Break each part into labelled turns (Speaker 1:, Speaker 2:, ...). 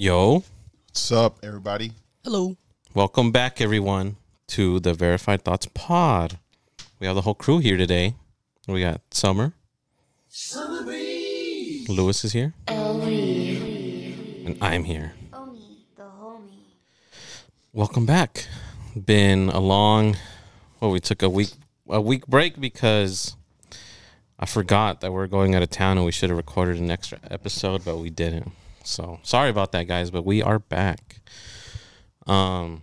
Speaker 1: Yo.
Speaker 2: What's up, everybody?
Speaker 3: Hello.
Speaker 1: Welcome back, everyone, to the Verified Thoughts Pod. We have the whole crew here today. We got Summer. Lewis is here. And I'm here.
Speaker 4: Omi, the homie.
Speaker 1: Welcome back. Been a long... Well, we took a week break because I forgot that we're going out of town and we should have recorded an extra episode, but we didn't. So, sorry about that, guys, but we are back. Not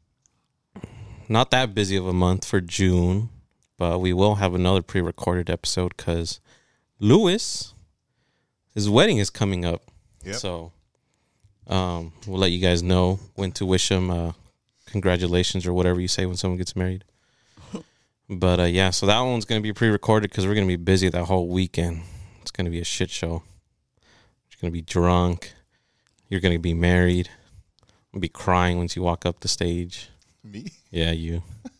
Speaker 1: that busy of a month for June, but we will have another pre-recorded episode because Lewis, his wedding is coming up.
Speaker 2: Yep.
Speaker 1: So, we'll let you guys know when to wish him congratulations or whatever you say when someone gets married. But, yeah, so that one's going to be pre-recorded because we're going to be busy that whole weekend. It's going to be a shit show. You're going to be drunk. You're going to be married. You'll be crying once you walk up the stage.
Speaker 2: Me?
Speaker 1: Yeah, you.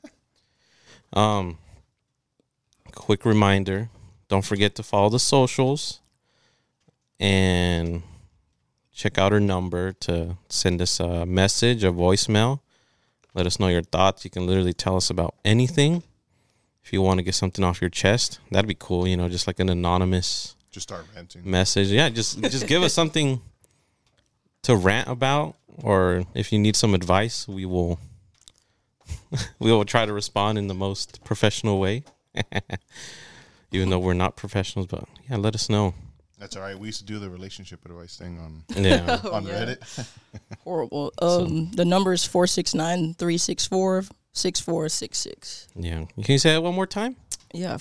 Speaker 1: Quick reminder. Don't forget to follow the socials. And check out our number to send us a message, a voicemail. Let us know your thoughts. You can literally tell us about anything. If you want to get something off your chest, that'd be cool. You know, just like an anonymous...
Speaker 2: Just start ranting.
Speaker 1: Message. Yeah, just give us something to rant about, or if you need some advice, we will try to respond in the most professional way. Even though we're not professionals, but yeah, let us know.
Speaker 2: That's all right. We used to do the relationship advice thing on
Speaker 3: Yeah.
Speaker 2: Reddit.
Speaker 3: Horrible. The number is 469-364-6466.
Speaker 1: Yeah. Can you say that one more time?
Speaker 3: Yeah,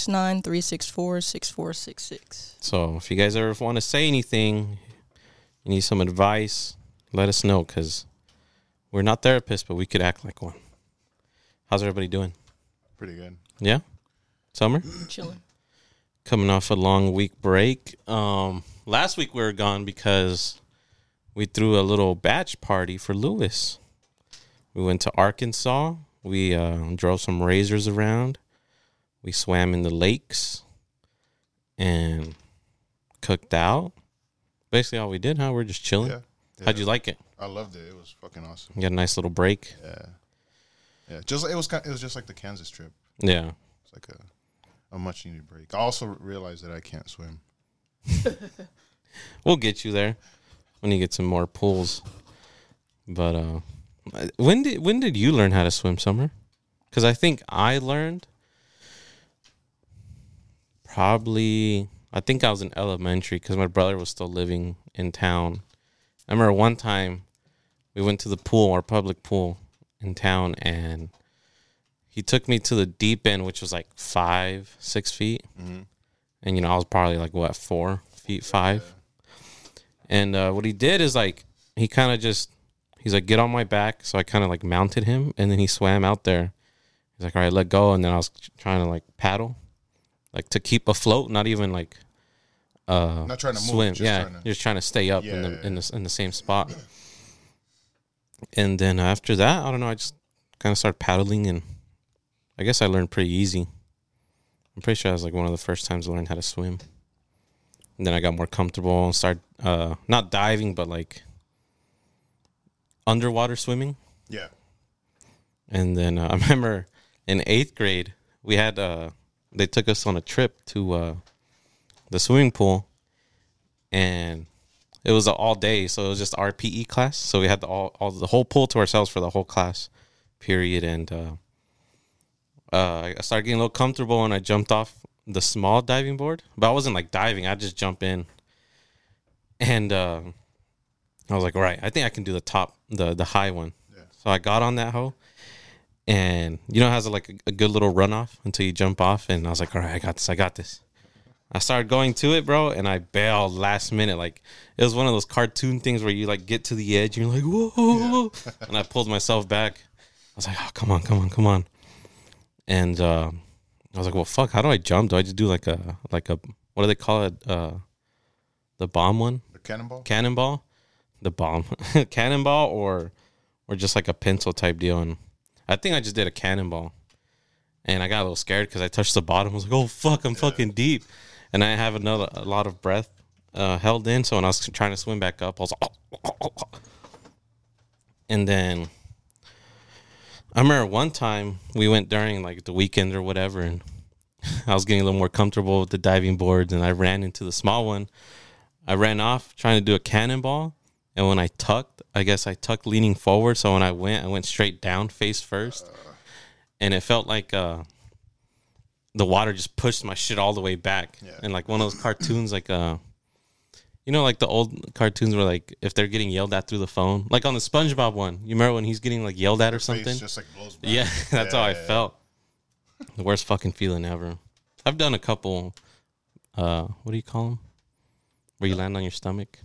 Speaker 3: 469-364-6466.
Speaker 1: So if you guys ever want to say anything, you need some advice, let us know, because we're not therapists, but we could act like one. How's everybody doing?
Speaker 2: Pretty good.
Speaker 1: Yeah? Summer?
Speaker 3: Chilling.
Speaker 1: Coming off a long week break. Last week we were gone because we threw a little batch party for Lewis. We went to Arkansas. We drove some razors around. We swam in the lakes and cooked out. Basically all we did, huh? We're just chilling.
Speaker 2: Yeah.
Speaker 1: How'd you like it?
Speaker 2: I loved it. It was fucking awesome.
Speaker 1: You got a nice little break?
Speaker 2: Yeah. It was just like the Kansas trip.
Speaker 1: Yeah.
Speaker 2: It's like a much needed break. I also realized that I can't swim.
Speaker 1: We'll get you there when you get some more pools. But when did you learn how to swim, Summer? Because I think I learned I think I was in elementary because my brother was still living in town. I remember one time we went to the pool, our public pool in town, and he took me to the deep end, which was like 5-6 feet. Mm-hmm. And, I was probably like, 4 feet, 5. Yeah. And what he did is like, he's like, get on my back. So I kind of like mounted him, and then he swam out there. He's like, all right, let go. And then I was trying to like paddle, like to keep afloat, not even like
Speaker 2: not trying to
Speaker 1: swim.
Speaker 2: Move,
Speaker 1: You're just trying to stay up in the same spot. And then after that, I don't know, I just kind of started paddling, and I guess I learned pretty easy. I'm pretty sure that was like one of the first times I learned how to swim. And then I got more comfortable and started not diving, but like underwater swimming.
Speaker 2: Yeah.
Speaker 1: And then I remember in 8th grade, we had they took us on a trip to the swimming pool, and it was all day, so it was just our PE class. So we had the whole pool to ourselves for the whole class period. And I started getting a little comfortable, and I jumped off the small diving board, but I wasn't like diving. I just jump in, and I was like, all right, I think I can do the top, the high one. Yeah. So I got on that hoe, and it has like a good little runoff until you jump off, and I was like, all right, I got this. I started going to it, bro, and I bailed last minute. Like, it was one of those cartoon things where you like get to the edge and you're like, whoa, yeah. And I pulled myself back. I was like, oh, come on. And I was like, well, fuck, how do I jump? Do I just do like a what do they call it? The bomb one?
Speaker 2: The cannonball?
Speaker 1: Cannonball? The bomb. Cannonball or just like a pencil type deal. And I think I just did a cannonball. And I got a little scared because I touched the bottom. I was like, oh, fuck, I'm fucking deep. And I have a lot of breath held in. So when I was trying to swim back up, I was and then I remember one time we went during like the weekend or whatever, and I was getting a little more comfortable with the diving boards, and I ran into the small one. I ran off trying to do a cannonball, and when I tucked, I guess I tucked leaning forward. So when I went straight down face first, and it felt like the water just pushed my shit all the way back.
Speaker 2: Yeah.
Speaker 1: And like one of those cartoons, like you know, like the old cartoons where like if they're getting yelled at through the phone, like on the SpongeBob one, you remember when he's getting like yelled at or something?
Speaker 2: Face just like blows back.
Speaker 1: Yeah, that's how I felt. The worst fucking feeling ever. I've done a couple. What do you call them? Where you land on your stomach?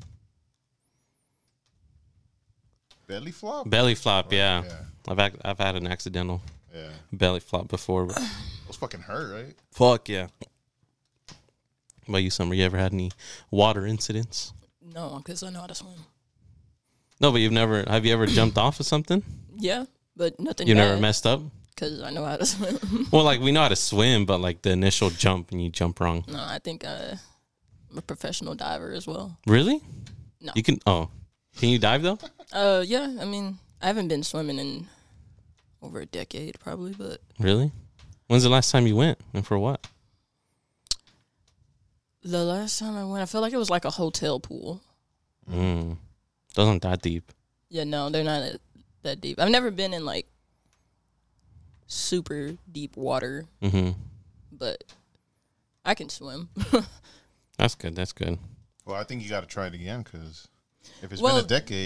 Speaker 2: Belly flop.
Speaker 1: Belly flop. Yeah.
Speaker 2: Yeah.
Speaker 1: I've had an accidental
Speaker 2: Yeah.
Speaker 1: belly flop before. But
Speaker 2: Those fucking hurt, right?
Speaker 1: fuck yeah. What about you, Summer? You ever had any water incidents?
Speaker 3: No, because I know how to swim.
Speaker 1: No, but have you ever jumped off of something?
Speaker 3: Yeah, but nothing.
Speaker 1: You never messed up?
Speaker 3: Because I know how to swim.
Speaker 1: Well, like we know how to swim, but like the initial jump and you jump wrong.
Speaker 3: No, I think I'm a professional diver as well.
Speaker 1: Really?
Speaker 3: No.
Speaker 1: You can. Oh, can you dive though?
Speaker 3: Yeah. I mean, I haven't been swimming in over a decade, probably. But
Speaker 1: Really? When's the last time you went, and for what?
Speaker 3: the last time I went, I felt like it was like a hotel pool.
Speaker 1: Doesn't that deep?
Speaker 3: Yeah, no, they're not that deep. I've never been in like super deep water, but I can swim.
Speaker 1: That's good. That's good.
Speaker 2: Well, I think you got to try it again because if it's been a decade,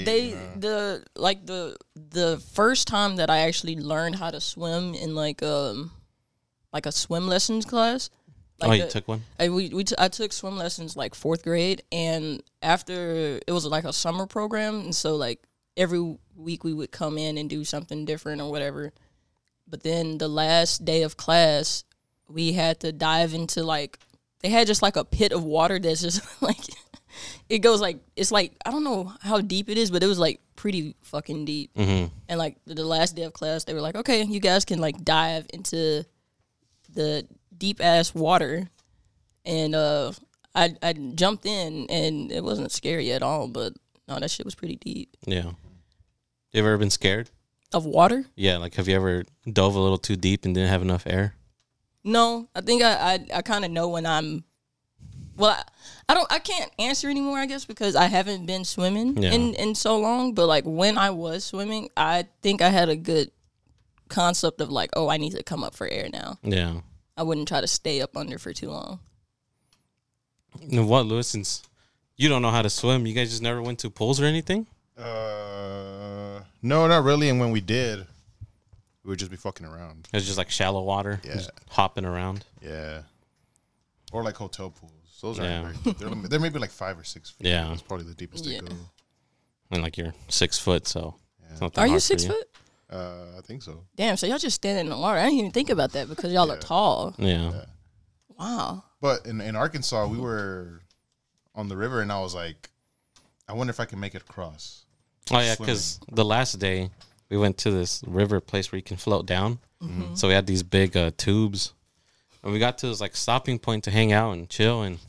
Speaker 3: the first time that I actually learned how to swim in like a swim lessons class. Like
Speaker 1: you took one?
Speaker 3: I took swim lessons like 4th grade, and after it was like a summer program, and so like every week we would come in and do something different or whatever. But then the last day of class, we had to dive into like they had just like a pit of water that's just like it goes like it's like I don't know how deep it is, but it was like pretty fucking deep. And like the last day of class, they were like, okay, you guys can like dive into the deep ass water, and I jumped in, and it wasn't scary at all. But no, that shit was pretty deep.
Speaker 1: Yeah. You ever been scared?
Speaker 3: Of water?
Speaker 1: Yeah. Like, have you ever dove a little too deep and didn't have enough air?
Speaker 3: No, I think I kind of know when I'm. Well, I can't answer anymore, I guess, because I haven't been swimming in so long. But like when I was swimming, I think I had a good concept of like, oh, I need to come up for air now.
Speaker 1: Yeah.
Speaker 3: I wouldn't try to stay up under for too long.
Speaker 1: And what, Lewis? Since you don't know how to swim, you guys just never went to pools or anything?
Speaker 2: No, not really. And when we did, we would just be fucking around.
Speaker 1: It was just like shallow water, just hopping around.
Speaker 2: Yeah. Or like hotel pools. Those aren't
Speaker 1: Yeah.
Speaker 2: very deep. They're maybe like 5 or 6 feet.
Speaker 1: Yeah.
Speaker 2: That's probably the deepest they go.
Speaker 1: And like you're 6 foot, so it's not that
Speaker 3: Are you
Speaker 1: hard for
Speaker 3: 6 foot?
Speaker 2: I think so.
Speaker 3: Damn, so y'all just standing in the water. I didn't even think about that because y'all are tall.
Speaker 1: Yeah.
Speaker 3: Wow.
Speaker 2: But in Arkansas, we were on the river, and I was like, I wonder if I can make it across.
Speaker 1: Oh, yeah, because the last day we went to this river place where you can float down. So we had these big tubes. And we got to this like stopping point to hang out and chill. And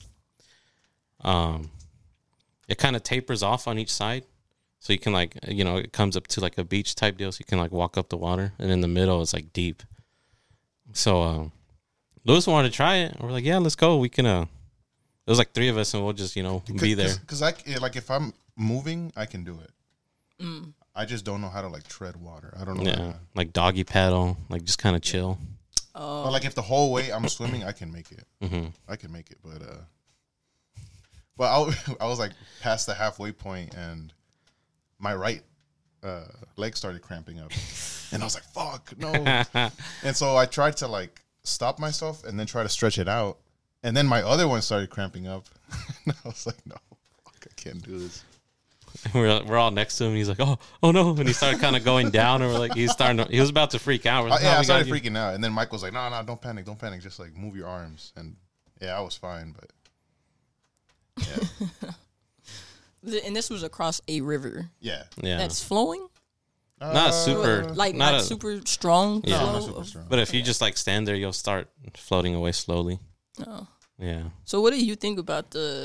Speaker 1: it kind of tapers off on each side. So you can like, you know, it comes up to like a beach type deal. So you can like walk up the water. And in the middle, it's like deep. So Lewis wanted to try it. And we're like, yeah, let's go. We can, it was like 3 of us and we'll just, you know, be there.
Speaker 2: Because like if I'm moving, I can do it. I just don't know how to like tread water. I don't know.
Speaker 1: Yeah, like doggy paddle, like just kind of chill.
Speaker 2: But like if the whole way I'm swimming, I can make it. I can make it. But I was like past the halfway point and my right leg started cramping up. And I was like, fuck, no. And so I tried to like stop myself and then try to stretch it out. And then my other one started cramping up. And I was like, no, fuck, I can't do this.
Speaker 1: We're all next to him. And he's like, oh no! And he started kind of going down, and we're like, he was about to freak out. We're like,
Speaker 2: I started freaking out, and then Mike was like, no, don't panic, just like move your arms. And I was fine, but
Speaker 3: yeah. And this was across a river.
Speaker 2: Yeah.
Speaker 3: That's flowing.
Speaker 1: Not super,
Speaker 3: not super strong.
Speaker 1: Yeah,
Speaker 2: not super strong.
Speaker 1: But if you just like stand there, you'll start floating away slowly.
Speaker 3: Oh.
Speaker 1: Yeah.
Speaker 3: So what do you think about the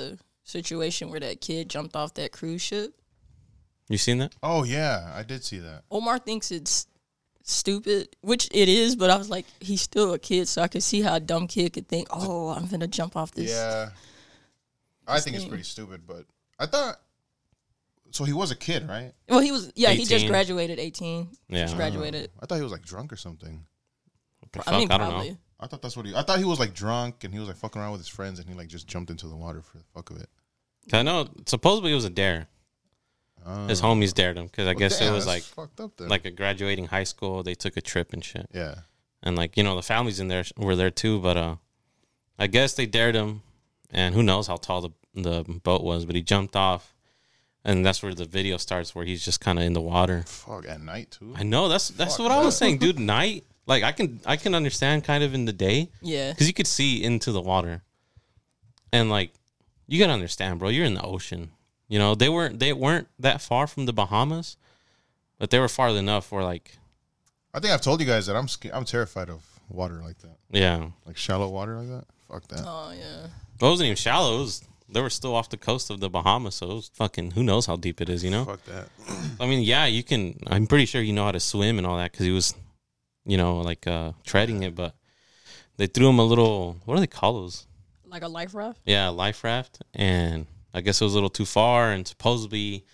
Speaker 3: situation where that kid jumped off that cruise ship.
Speaker 1: You seen that?
Speaker 2: Oh yeah, I did see that.
Speaker 3: Omar thinks it's stupid, which it is, but I was like, he's still a kid, so I could see how a dumb kid could think, oh, I'm gonna jump off this.
Speaker 2: Yeah, I think it's pretty stupid, but I thought so. He was a kid, right?
Speaker 3: Well, he was. Yeah, he just
Speaker 1: 18.
Speaker 3: graduated 18.
Speaker 1: Yeah.
Speaker 3: Just graduated.
Speaker 2: I thought he was like drunk or something.
Speaker 1: Fuck,
Speaker 3: I mean,
Speaker 1: I don't
Speaker 3: probably.
Speaker 1: know.
Speaker 2: I thought that's what he. I thought he was like drunk and he was like fucking around with his friends and he like just jumped into the water for the fuck of it.
Speaker 1: 'Cause I know supposedly it was a dare. His homies dared him because I guess it was
Speaker 2: that's
Speaker 1: like
Speaker 2: fucked up there.
Speaker 1: like a graduating high school. They took a trip and shit,
Speaker 2: yeah,
Speaker 1: and like the families in there were there too. But I guess they dared him, and who knows how tall the boat was, but he jumped off, and that's where the video starts, where he's just kind of in the water.
Speaker 2: fuck at night too.
Speaker 1: I know that's
Speaker 2: Fuck
Speaker 1: what I was
Speaker 2: that.
Speaker 1: saying, dude. Night, like I can understand kind of in the day
Speaker 3: Yeah.
Speaker 1: because you could see into the water, and like you gotta understand, bro. You're in the ocean. They weren't that far from the Bahamas, but they were far enough where like
Speaker 2: I think I've told you guys that I'm terrified of water like that,
Speaker 1: yeah,
Speaker 2: like shallow water like that. Fuck that.
Speaker 3: Oh yeah.
Speaker 1: it wasn't even shallow. They were still off the coast of the Bahamas, so it was fucking who knows how deep it is.
Speaker 2: Fuck that.
Speaker 1: I mean, yeah, you can. I'm pretty sure you know how to swim and all that because he was, like treading it, but they threw him a little. What do they call those?
Speaker 3: Like a life raft.
Speaker 1: Yeah, life raft, and I guess it was a little too far, and supposedly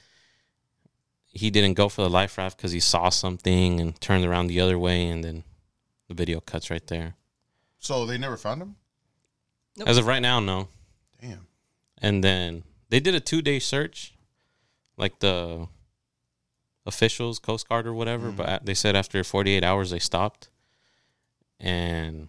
Speaker 1: he didn't go for the life raft because he saw something and turned around the other way, and then the video cuts right there.
Speaker 2: So they never found him.
Speaker 3: Nope.
Speaker 1: As of right now, no.
Speaker 2: Damn.
Speaker 1: And then they did a 2-day search, like the officials, Coast Guard or whatever, but they said after 48 hours they stopped. And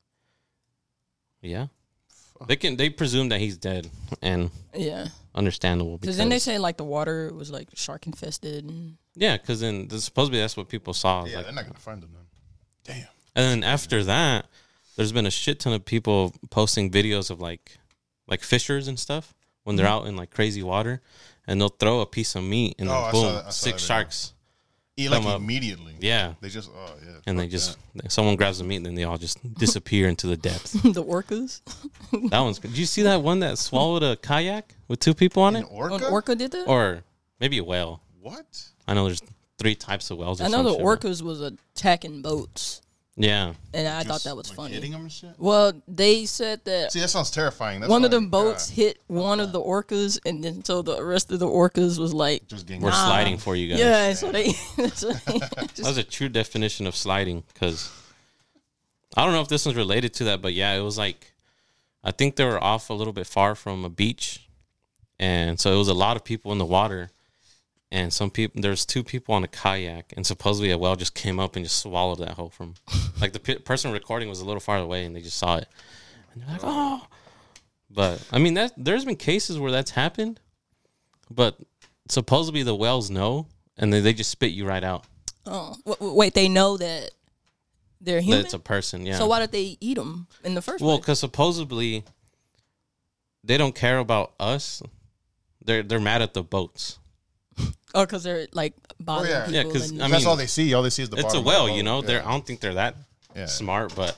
Speaker 1: yeah. They presume that he's dead, and
Speaker 3: Yeah.
Speaker 1: understandable
Speaker 3: Because then they say like the water was like shark infested. And
Speaker 1: yeah, because then supposedly that's what people saw.
Speaker 2: Yeah,
Speaker 1: Like,
Speaker 2: they're not gonna find him then. Damn.
Speaker 1: and then after that, there's been a shit ton of people posting videos of like fishers and stuff when they're out in like crazy water, and they'll throw a piece of meat and
Speaker 2: Oh,
Speaker 1: then
Speaker 2: I
Speaker 1: boom,
Speaker 2: saw that
Speaker 1: 6
Speaker 2: video.
Speaker 1: sharks.
Speaker 2: Eat like
Speaker 1: Come up.
Speaker 2: immediately.
Speaker 1: Yeah,
Speaker 2: They just
Speaker 1: and they
Speaker 2: fuck
Speaker 1: just
Speaker 2: that.
Speaker 1: someone grabs the meat and then they all just disappear into the depths.
Speaker 3: the orcas.
Speaker 1: That one's good. Did you see that one that swallowed a kayak with 2 people on
Speaker 2: An
Speaker 1: it,
Speaker 2: orca?
Speaker 3: An orca did that?
Speaker 1: or maybe a whale?
Speaker 2: What?
Speaker 1: I know there's 3 types of whales. Or
Speaker 3: I know the
Speaker 1: some shit.
Speaker 3: orcas was attacking boats,
Speaker 1: Yeah,
Speaker 3: and I thought
Speaker 2: Just,
Speaker 3: that was
Speaker 2: like,
Speaker 3: funny.
Speaker 2: Hitting him and shit.
Speaker 3: Well, they said that
Speaker 2: See, that sounds terrifying. That's
Speaker 3: one of
Speaker 2: like,
Speaker 3: them boats
Speaker 2: God,
Speaker 3: hit one of the orcas, and then so the rest of the orcas was like,
Speaker 2: just getting
Speaker 1: we're sliding for you guys.
Speaker 3: yeah. So they,
Speaker 1: That's a true definition of sliding, because I don't know if this one's related to that, but yeah, it was like, I think they were off a little bit far from a beach, and so it was a lot of people in the water, and there's 2 people on a kayak, and supposedly a whale just came up and just swallowed that whole from, like the person recording was a little far away, and they just saw it, and they're like, oh, but I mean there's been cases where that's happened, but supposedly the whales know, and they just spit you right out.
Speaker 3: oh, wait, they know that they're human.
Speaker 1: That it's a person, yeah.
Speaker 3: So why did they eat them in the first
Speaker 1: Well,
Speaker 3: place?
Speaker 1: because supposedly they don't care about us. They're mad at the boats.
Speaker 3: Or because they're like bothering
Speaker 2: yeah.
Speaker 3: people.
Speaker 1: Yeah, 'cause,
Speaker 3: and,
Speaker 1: I
Speaker 2: That's
Speaker 1: mean,
Speaker 2: all they see. All they see is the.
Speaker 1: It's a
Speaker 2: bottom
Speaker 1: whale,
Speaker 2: of the boat.
Speaker 1: They're
Speaker 2: Yeah.
Speaker 1: I don't think they're that
Speaker 2: Yeah.
Speaker 1: smart, but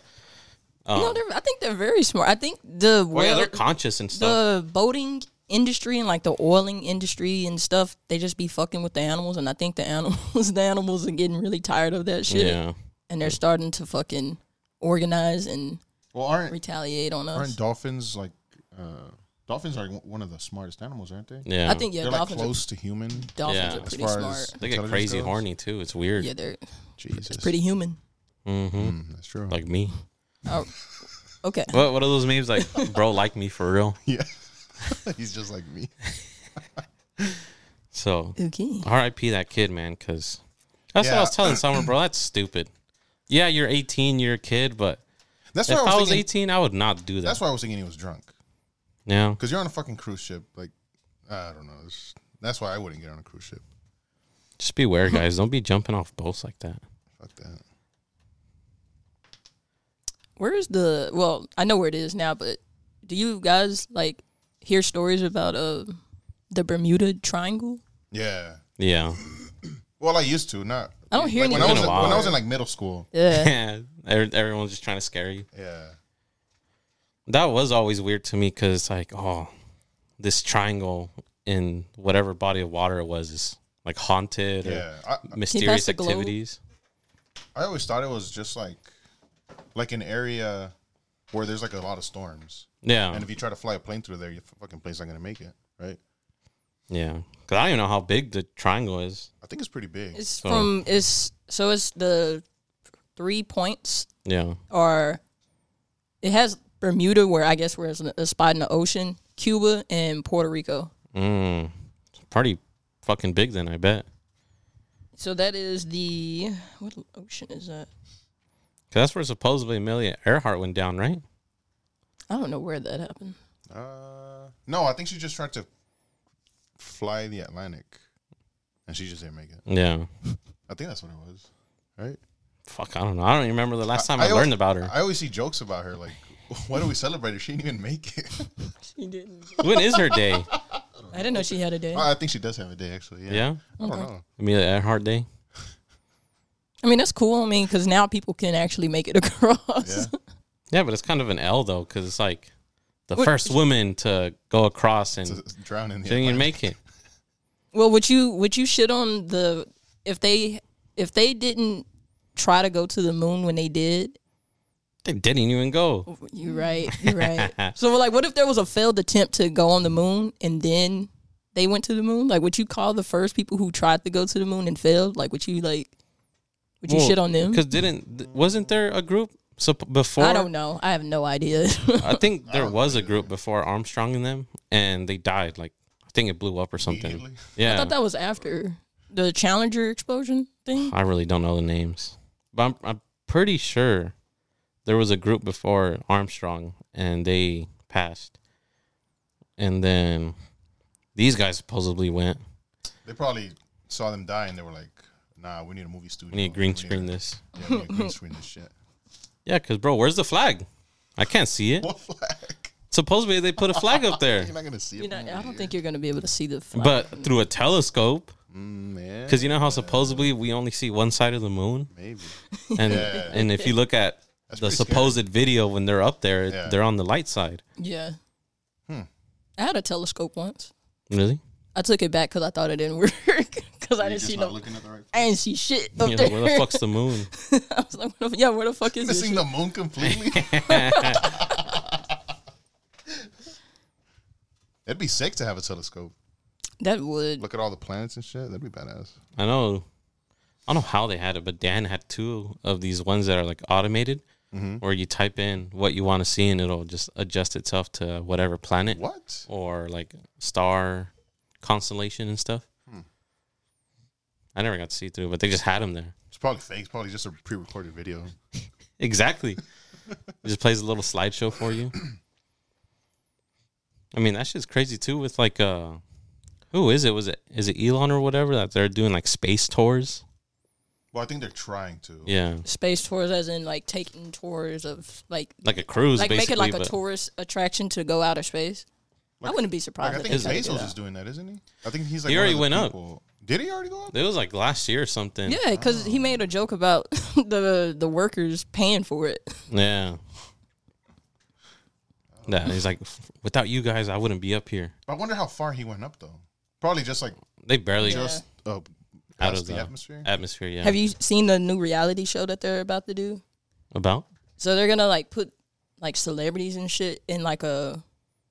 Speaker 3: I think they're very smart. I think the
Speaker 1: well, yeah,
Speaker 3: whale-
Speaker 1: they're conscious and stuff.
Speaker 3: the boating industry and like the oiling industry and stuff, they just be fucking with the animals, and I think the animals are getting really tired of that shit,
Speaker 1: Yeah,
Speaker 3: and they're starting to fucking organize and
Speaker 2: Well, aren't
Speaker 3: retaliate on us.
Speaker 2: dolphins like? Dolphins are one of the smartest animals, aren't they?
Speaker 1: yeah.
Speaker 3: I think
Speaker 2: They're like
Speaker 3: dolphins
Speaker 2: close to human.
Speaker 3: dolphins
Speaker 1: Yeah.
Speaker 3: are
Speaker 1: As
Speaker 3: pretty
Speaker 2: far
Speaker 3: smart.
Speaker 2: as-
Speaker 1: they get
Speaker 2: intelligence
Speaker 1: crazy
Speaker 2: goes?
Speaker 1: horny too. It's weird.
Speaker 3: Yeah, they're
Speaker 2: Jesus,
Speaker 3: pretty human.
Speaker 1: Mm-hmm.
Speaker 2: That's true.
Speaker 1: Like me.
Speaker 3: Oh, okay.
Speaker 1: What are those memes like? Bro, like me for real.
Speaker 2: yeah, he's just like me.
Speaker 1: So
Speaker 3: Okay.
Speaker 1: R.I.P. that kid, man. Because that's what I was
Speaker 2: Yeah.
Speaker 1: telling Summer, bro. That's stupid. Yeah, you're 18, you're a kid, but
Speaker 2: That's
Speaker 1: if
Speaker 2: why
Speaker 1: I
Speaker 2: I
Speaker 1: was
Speaker 2: was thinking.
Speaker 1: 18, I would not do that.
Speaker 2: That's why I was thinking he was drunk.
Speaker 1: Yeah.
Speaker 2: Because you're on a fucking cruise ship. Like, I don't know. That's why I wouldn't get on a cruise ship.
Speaker 1: Just beware, guys. Don't be jumping off boats like that.
Speaker 2: Fuck that.
Speaker 3: Where's the? Well, I know where it is now, but do you guys like hear stories about the Bermuda Triangle?
Speaker 2: Yeah.
Speaker 1: Yeah.
Speaker 2: Well, I used to. Not.
Speaker 3: I don't hear
Speaker 2: like, when I
Speaker 3: anything.
Speaker 2: was
Speaker 1: It's been a
Speaker 2: when I
Speaker 1: while.
Speaker 2: was in like middle school.
Speaker 3: Yeah.
Speaker 1: Yeah. Everyone's just trying to scare you.
Speaker 2: Yeah.
Speaker 1: That was always weird to me because, like, oh, this triangle in whatever body of water it was is like haunted or
Speaker 2: Yeah,
Speaker 1: mysterious
Speaker 3: the globe?
Speaker 1: activities.
Speaker 2: I always thought it was just like an area where there's like a lot of storms,
Speaker 1: Yeah,
Speaker 2: and if you try to fly a plane through there, your fucking plane's not gonna make it, right?
Speaker 1: yeah. Because I don't even know how big the triangle is.
Speaker 2: I think it's pretty big.
Speaker 3: It's
Speaker 1: So-
Speaker 3: it's the 3 points
Speaker 1: Yeah,
Speaker 3: are. It has Bermuda, where I guess where it's a spot in the ocean, Cuba, and Puerto Rico.
Speaker 1: it's pretty fucking big. Then I bet.
Speaker 3: So that is the what ocean is that?
Speaker 1: 'Cause that's where supposedly Amelia Earhart went down, right?
Speaker 3: I don't know where that happened.
Speaker 2: No, I think she just tried to fly the Atlantic, and she just didn't make it.
Speaker 1: Yeah.
Speaker 2: I think that's what it was, right?
Speaker 1: Fuck, I don't know. I don't even remember the last time I
Speaker 2: always-
Speaker 1: learned about her.
Speaker 2: I always see jokes about her, like, why do we celebrate her? She didn't even make it.
Speaker 3: She didn't.
Speaker 1: When is her day?
Speaker 3: I didn't know she had a day.
Speaker 2: I think she does have a day, actually. Yeah.
Speaker 1: Yeah,
Speaker 2: I don't know.
Speaker 1: Amelia Earhart Day.
Speaker 3: I mean, that's cool. I mean, because now people can actually make it across.
Speaker 2: Yeah.
Speaker 1: Yeah, but it's kind of an L though, because it's like the
Speaker 3: What-
Speaker 1: first woman to go across and
Speaker 2: To drown in the
Speaker 1: she didn't even
Speaker 2: Atlantic.
Speaker 1: make it.
Speaker 3: Well, would you shit on the if they didn't try to go to the moon when they did?
Speaker 1: They didn't even go.
Speaker 3: You're right. You're right. So, like, what if there was a failed attempt to go on the moon and then they went to the moon? Like, would you call the first people who tried to go to the moon and failed? Like, would you shit on them?
Speaker 1: Because wasn't there a group before?
Speaker 3: I don't know. I have no idea.
Speaker 1: I think there was a group before Armstrong and them, and they died. Like I think it blew up or something.
Speaker 2: Immediately?
Speaker 1: Yeah,
Speaker 3: I thought that was after the Challenger explosion thing.
Speaker 1: I really don't know the names, but I'm pretty sure there was a group before Armstrong and they passed, and then these guys supposedly went.
Speaker 2: They probably saw them die and they were like, nah, we need a movie studio.
Speaker 1: We need to green screen this.
Speaker 2: Yeah, we need to green screen this shit.
Speaker 1: Yeah, because bro, where's the flag? I can't see it.
Speaker 2: What flag?
Speaker 1: Supposedly they put a flag up there,
Speaker 2: You're not going to see it.
Speaker 3: You know, I don't think you're gonna be able to see the flag.
Speaker 1: but through a telescope.
Speaker 2: Man,
Speaker 1: Because you know how supposedly we only see one side of the moon,
Speaker 2: maybe.
Speaker 1: and
Speaker 2: Yeah.
Speaker 1: and if you look at
Speaker 2: That's
Speaker 1: the
Speaker 2: pretty
Speaker 1: supposed video when they're up there,
Speaker 2: Yeah.
Speaker 1: they're on the light side.
Speaker 3: yeah.
Speaker 2: Hmm.
Speaker 3: I had a telescope once.
Speaker 1: Really?
Speaker 3: I took it back because I thought it didn't work because I
Speaker 2: You're
Speaker 3: didn't
Speaker 2: just
Speaker 3: see
Speaker 2: not
Speaker 3: no.
Speaker 2: looking at the right
Speaker 3: I didn't see shit up
Speaker 1: You know,
Speaker 3: there.
Speaker 1: where the fuck's the moon?
Speaker 3: I was like, where the fuck is this?
Speaker 2: Missing
Speaker 3: shit?
Speaker 2: the moon completely. It'd be sick to have a telescope.
Speaker 3: That would.
Speaker 2: Look at all the planets and shit. That'd be badass.
Speaker 1: I know. I don't know how they had it, but Dan had two of these ones that are like automated, where you type in what you want to see and it'll just adjust itself to whatever planet
Speaker 2: What?
Speaker 1: or like star constellation and stuff. I never got to see through, but they just had them there.
Speaker 2: It's probably fake. It's probably just a pre-recorded video.
Speaker 1: Exactly. It just plays a little slideshow for you. I mean, that shit's crazy too with like who is it? Is it Elon or whatever that they're doing like space tours?
Speaker 2: Well, I think they're trying to.
Speaker 1: Yeah.
Speaker 3: Space tours, as in like taking tours of like
Speaker 1: Like a cruise
Speaker 3: make
Speaker 1: basically.
Speaker 3: it like a
Speaker 1: but
Speaker 3: tourist attraction to go outer space. I wouldn't be
Speaker 2: Like,
Speaker 3: surprised.
Speaker 2: I
Speaker 3: if
Speaker 2: think
Speaker 3: they tried to do
Speaker 2: Bezos
Speaker 3: that.
Speaker 2: is doing that, isn't he? I think he's like
Speaker 1: He
Speaker 2: one
Speaker 1: already
Speaker 2: of the
Speaker 1: went up.
Speaker 2: people- Did he already go up?
Speaker 1: It was like last year or something.
Speaker 3: Yeah, because he made a joke about the workers paying for it.
Speaker 1: Yeah. Yeah, he's like, without you guys, I wouldn't be up here.
Speaker 2: I wonder how far he went up though. Probably just like
Speaker 1: They barely
Speaker 2: just
Speaker 1: out
Speaker 2: past
Speaker 1: of
Speaker 2: the
Speaker 1: the
Speaker 2: atmosphere.
Speaker 1: atmosphere. Yeah.
Speaker 3: Have you seen the new reality show that they're about to do?
Speaker 1: About?
Speaker 3: So they're gonna like put like celebrities and shit in like a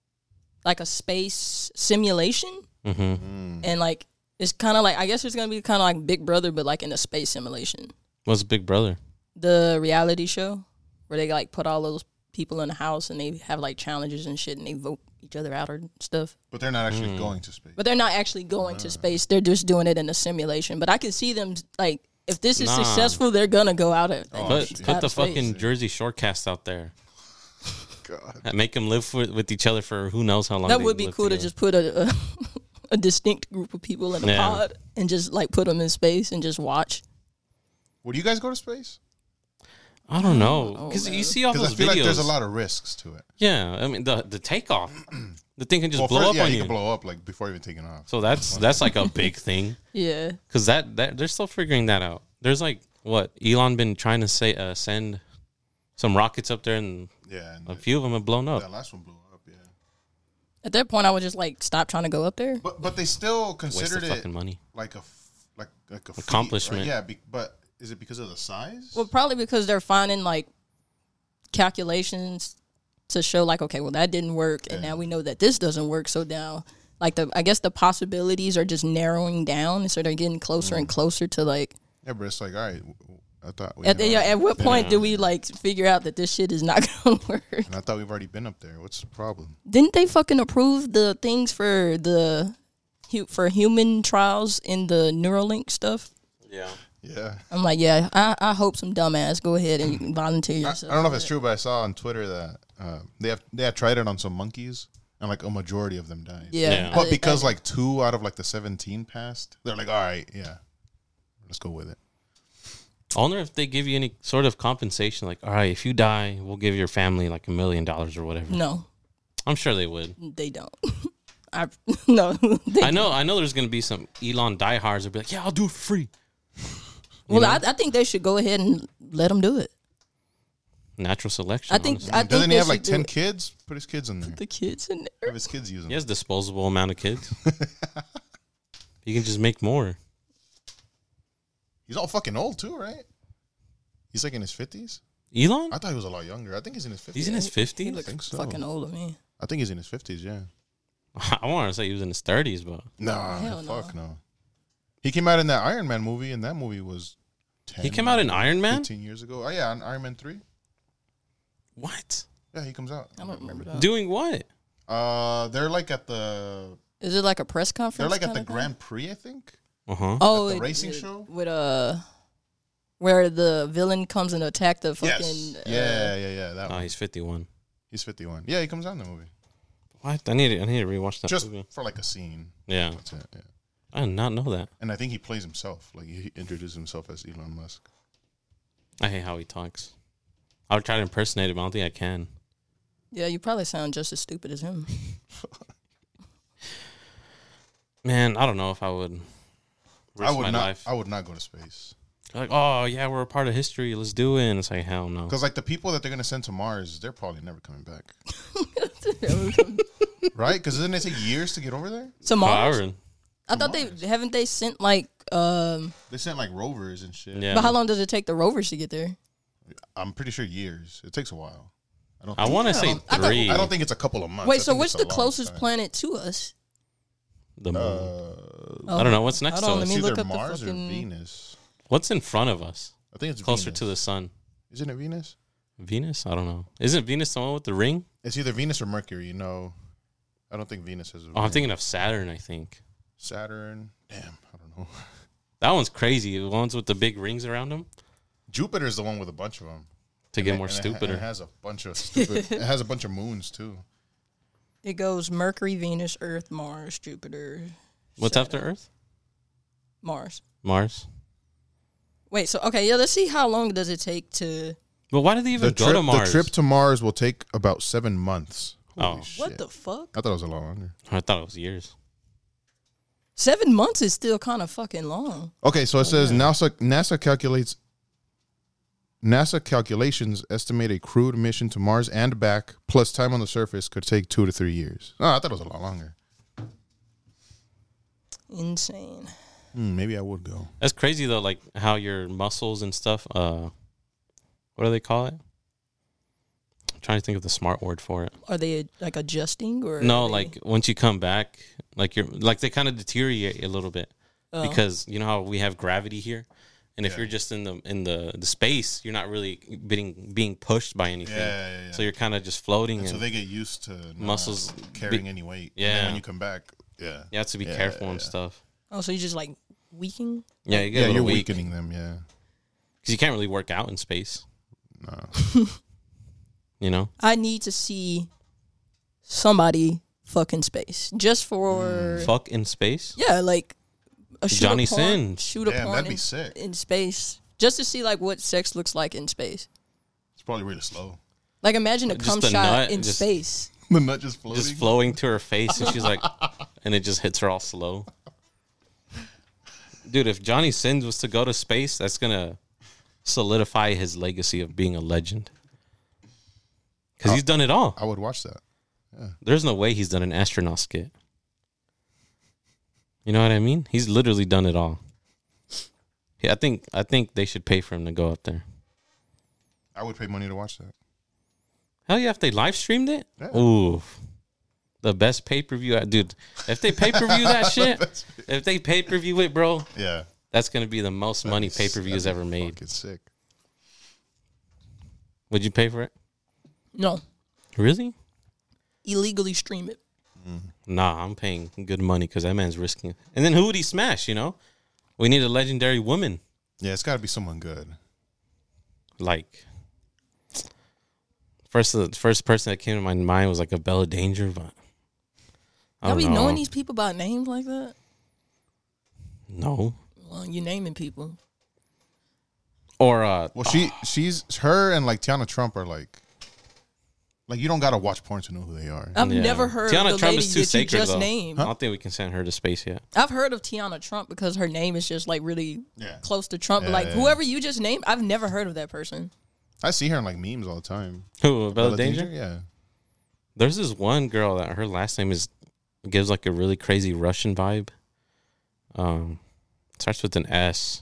Speaker 3: space simulation,
Speaker 1: Mm-hmm.
Speaker 3: and like it's kind of like I guess it's gonna be kind of like Big Brother, but like in a space simulation.
Speaker 1: What's Big Brother?
Speaker 3: The reality show where they like put all those people in a house and they have like challenges and shit and they vote each other out or stuff.
Speaker 2: But they're not actually going to space.
Speaker 3: But they're not actually going to space. They're just doing it in a simulation. But I can see them like if this is
Speaker 1: Nah.
Speaker 3: successful, they're gonna go out at
Speaker 1: Put
Speaker 3: out
Speaker 1: the
Speaker 3: of space.
Speaker 1: fucking Jersey Shorecast out there.
Speaker 2: God.
Speaker 1: And make them live with each other for who knows how long.
Speaker 3: That
Speaker 1: they
Speaker 3: would be
Speaker 1: live
Speaker 3: cool
Speaker 1: together.
Speaker 3: to just put a distinct group of people in a
Speaker 1: Yeah.
Speaker 3: pod and just like put them in space and just watch.
Speaker 2: Would you guys go to space?
Speaker 1: I don't know
Speaker 3: Oh,
Speaker 1: because
Speaker 3: man.
Speaker 1: you see all
Speaker 2: Because
Speaker 1: those
Speaker 2: I feel
Speaker 1: videos.
Speaker 2: like there's a lot of risks to it.
Speaker 1: Yeah, I mean the takeoff, the thing can just
Speaker 2: Well,
Speaker 1: blow
Speaker 2: first,
Speaker 1: up
Speaker 2: yeah,
Speaker 1: on
Speaker 2: you
Speaker 1: you.
Speaker 2: can blow up like before even taking off.
Speaker 1: So that's like a big thing
Speaker 3: Yeah.
Speaker 1: because that they're still figuring that out. There's like what Elon been trying to say send some rockets up there and
Speaker 2: Yeah, and
Speaker 1: a few of them have blown up.
Speaker 2: that last one blew up. Yeah,
Speaker 3: At that point, I would just like stop trying to go up there.
Speaker 2: But they still
Speaker 1: Waste
Speaker 2: considered
Speaker 1: of
Speaker 2: it
Speaker 1: fucking money.
Speaker 2: like a feat,
Speaker 1: Accomplishment.
Speaker 2: right? Yeah, but is it because of the size?
Speaker 3: Well, probably because they're finding like calculations to show like, okay, well that didn't work, and now we know that this doesn't work. So now, like I guess the possibilities are just narrowing down, and so they're getting closer and closer to like.
Speaker 2: Yeah, but it's like, all right, I thought.
Speaker 3: At what point do we like figure out that this shit is not gonna work?
Speaker 2: And I thought we've already been up there. What's the problem?
Speaker 3: Didn't they fucking approve the things for human trials in the Neuralink stuff?
Speaker 1: Yeah.
Speaker 2: Yeah.
Speaker 3: I'm like, yeah, I hope some dumbass go ahead and you can volunteer yourself.
Speaker 2: I don't know if it's true, but I saw on Twitter that they had tried it on some monkeys, and like a majority of them died.
Speaker 3: Yeah.
Speaker 2: But because like 2 out of like the 17 passed, they're like, all right, yeah, let's go with it.
Speaker 1: I wonder if they give you any sort of compensation, like, all right, if you die, we'll give your family like $1 million or whatever.
Speaker 3: No,
Speaker 1: I'm sure they would.
Speaker 3: they don't. No.
Speaker 1: I know. There's gonna be some Elon diehards that'll be like, yeah, I'll do it for free.
Speaker 3: Well, I think they should go ahead and let them do it.
Speaker 1: Natural selection.
Speaker 3: I think
Speaker 2: Doesn't
Speaker 3: they
Speaker 2: he have
Speaker 3: should
Speaker 2: like
Speaker 3: do
Speaker 2: 10
Speaker 3: it.
Speaker 2: kids? Put his kids in there.
Speaker 3: The kids in there.
Speaker 2: Have his kids use them.
Speaker 1: He has disposable amount of kids. He can just make more.
Speaker 2: He's all fucking old too, right? He's like in his 50s.
Speaker 1: Elon?
Speaker 2: I thought he was a lot younger. I think he's in his 50s.
Speaker 1: He's in his
Speaker 3: He
Speaker 1: 50s?
Speaker 3: looks
Speaker 2: think so.
Speaker 3: fucking old to me.
Speaker 2: I think he's in his 50s, yeah.
Speaker 1: I want to say he was in his 30s, but
Speaker 2: Nah,
Speaker 3: Hell no.
Speaker 2: fuck no. He came out in that Iron Man movie, and that movie was 10,
Speaker 1: he came out in Iron Man?
Speaker 2: 15 years ago. Oh, yeah, on Iron Man 3.
Speaker 1: What?
Speaker 2: Yeah, he comes out.
Speaker 3: I don't remember that.
Speaker 1: Doing what?
Speaker 2: They're like at the...
Speaker 3: Is it like a press conference?
Speaker 2: They're like at
Speaker 3: kinda
Speaker 2: the
Speaker 3: thing?
Speaker 2: Grand Prix, I think.
Speaker 1: Uh-huh.
Speaker 3: Oh,
Speaker 2: at the racing show?
Speaker 3: with where the villain comes and attack the fucking.
Speaker 2: Yes. Yeah. That
Speaker 1: Oh,
Speaker 2: one.
Speaker 1: he's 51.
Speaker 2: He's 51. Yeah, he comes out in the movie.
Speaker 1: What? I need to rewatch that
Speaker 2: Just
Speaker 1: movie.
Speaker 2: for like a scene.
Speaker 1: Yeah.
Speaker 2: That's it, yeah.
Speaker 1: I did not know that.
Speaker 2: And I think he plays himself. Like, he introduces himself as Elon Musk.
Speaker 1: I hate how he talks. I would try to impersonate him. I don't think I can.
Speaker 3: Yeah, you probably sound just as stupid as him.
Speaker 1: Man, I don't know if I would risk my life.
Speaker 2: I would not go to space.
Speaker 1: Like, oh, yeah, we're a part of history. Let's do it. And it's like, hell no.
Speaker 2: Because, like, the people that they're going to send to Mars, they're probably never coming back. Right? Because doesn't it take years to get over there?
Speaker 3: So Mars?
Speaker 1: However,
Speaker 3: I thought haven't they sent like
Speaker 2: They sent, like, rovers and shit.
Speaker 1: yeah.
Speaker 3: But how long does it take the rovers to get there?
Speaker 2: I'm pretty sure years. It takes a while.
Speaker 1: I want to say
Speaker 3: I thought-
Speaker 1: 3.
Speaker 2: I don't think it's a couple of months.
Speaker 3: Wait,
Speaker 2: I
Speaker 3: so
Speaker 2: think
Speaker 3: what's
Speaker 2: it's a
Speaker 3: the
Speaker 2: long
Speaker 3: closest
Speaker 2: time.
Speaker 3: planet to us?
Speaker 1: The moon.
Speaker 3: Oh,
Speaker 1: I don't know. What's next to
Speaker 3: hold on,
Speaker 1: us?
Speaker 3: let me
Speaker 2: It's
Speaker 3: look
Speaker 2: either
Speaker 3: up the
Speaker 2: Mars or
Speaker 3: fucking-
Speaker 2: Venus.
Speaker 1: What's in front of us?
Speaker 2: I think it's
Speaker 1: Closer
Speaker 2: Venus.
Speaker 1: to the sun.
Speaker 2: Isn't it Venus?
Speaker 1: Venus? I don't know. Isn't Venus the one with the ring?
Speaker 2: It's either Venus or Mercury. No, I don't think Venus has a
Speaker 1: Oh, I'm
Speaker 2: ring.
Speaker 1: thinking of Saturn, I think.
Speaker 2: Saturn. Damn, I don't know.
Speaker 1: That one's crazy. The ones with the big rings around them
Speaker 2: Jupiter's the one with a bunch of them.
Speaker 1: to get more
Speaker 2: And
Speaker 1: stupider.
Speaker 2: it has a bunch of stupid. It has a bunch of moons too.
Speaker 3: It goes Mercury, Venus, Earth, Mars, Jupiter.
Speaker 1: What's after Earth?
Speaker 3: Mars.
Speaker 1: Mars.
Speaker 3: Wait, so okay, yeah, let's see how long does it take to
Speaker 1: But why did they even go to Mars?
Speaker 2: The trip to Mars will take about 7 months. Holy
Speaker 1: Oh.
Speaker 2: shit.
Speaker 3: what the fuck?
Speaker 2: I thought it was a lot longer.
Speaker 1: I thought it was years.
Speaker 3: 7 months is still kind of fucking long.
Speaker 2: Okay, so it says NASA calculations estimate a crewed mission to Mars and back plus time on the surface could take 2 to 3 years. Oh, I thought it was a lot longer.
Speaker 3: Insane.
Speaker 2: Maybe I would go.
Speaker 1: That's crazy though, like how your muscles and stuff. What do they call it? I'm trying to think of the smart word for it.
Speaker 3: Are they like adjusting or
Speaker 1: No,
Speaker 3: are they-
Speaker 1: like once you come back, like they kind of deteriorate a little bit because you know how we have gravity here, and if you're just in the space, you're not really being pushed by anything.
Speaker 2: Yeah.
Speaker 1: So you're kind of just floating.
Speaker 2: And
Speaker 1: And
Speaker 2: so they get used to not
Speaker 1: muscles
Speaker 2: carrying any weight.
Speaker 1: Yeah.
Speaker 2: And then when you come back, yeah.
Speaker 1: you have to be careful and stuff.
Speaker 3: Oh, so you just like weakening?
Speaker 1: Yeah, you get a
Speaker 2: Yeah,
Speaker 1: little
Speaker 2: you're
Speaker 1: weak
Speaker 2: weakening them, yeah.
Speaker 1: because you can't really work out in space.
Speaker 2: No.
Speaker 1: You know.
Speaker 3: I need to see somebody fucking space just for
Speaker 1: Fuck in space.
Speaker 3: yeah, like a shoot
Speaker 1: Johnny
Speaker 3: a porn,
Speaker 1: Sin.
Speaker 3: shoot a
Speaker 2: Damn,
Speaker 3: porn
Speaker 2: that'd be
Speaker 3: in,
Speaker 2: sick.
Speaker 3: in space just to see like what sex looks like in space.
Speaker 2: It's probably really slow.
Speaker 3: Like imagine a
Speaker 1: Just
Speaker 3: cum
Speaker 1: the
Speaker 3: shot
Speaker 1: nut,
Speaker 3: in
Speaker 1: just-
Speaker 3: space.
Speaker 2: The nut just floating.
Speaker 1: Just flowing to her face, and she's like, and it just hits her all slow. Dude, if Johnny Sins was to go to space, that's gonna solidify his legacy of being a legend. Because he's done it all.
Speaker 2: I would watch that.
Speaker 1: There's no way he's done an astronaut skit. You know what I mean? He's literally done it all. Yeah, I think they should pay for him to go up there.
Speaker 2: I would pay money to watch that.
Speaker 1: Hell yeah, if they live streamed it?
Speaker 2: Yeah.
Speaker 1: Ooh. The best pay-per-view. Dude, if they pay-per-view that shit, if they pay-per-view it, bro,
Speaker 2: Yeah.
Speaker 1: that's going to be the most money pay-per-views ever made.
Speaker 2: It's sick.
Speaker 1: Would you pay for it?
Speaker 3: No,
Speaker 1: Really?
Speaker 3: illegally stream it.
Speaker 1: Nah, I'm paying good money because that man's risking it. And then who would he smash, you know? We need a legendary woman.
Speaker 2: Yeah, it's got to be someone good.
Speaker 1: Like, the first person that came to my mind was like a Bella Danger, but I
Speaker 3: Y'all
Speaker 1: don't
Speaker 3: be
Speaker 1: know.
Speaker 3: knowing these people by names like that?
Speaker 1: No.
Speaker 3: Well, you naming people.
Speaker 1: Or,
Speaker 2: Well, she's her and like Tiana Trump are like you don't got to watch porn to know who they are.
Speaker 3: I've
Speaker 1: yeah.
Speaker 3: never heard
Speaker 1: Tiana
Speaker 3: of the
Speaker 1: Trump
Speaker 3: lady
Speaker 1: is too
Speaker 3: that you
Speaker 1: sacred,
Speaker 3: just
Speaker 1: though.
Speaker 3: named.
Speaker 1: I don't think we can send her to space yet.
Speaker 3: I've heard of Tiana Trump because her name is just like really
Speaker 2: Yeah.
Speaker 3: close to Trump. But
Speaker 2: Yeah,
Speaker 3: like
Speaker 2: yeah.
Speaker 3: whoever you just named, I've never heard of that person.
Speaker 2: I see her in like memes all the time.
Speaker 1: Who, Bella Danger?
Speaker 2: Yeah.
Speaker 1: There's this one girl that her last name gives like a really crazy Russian vibe. Starts with an S.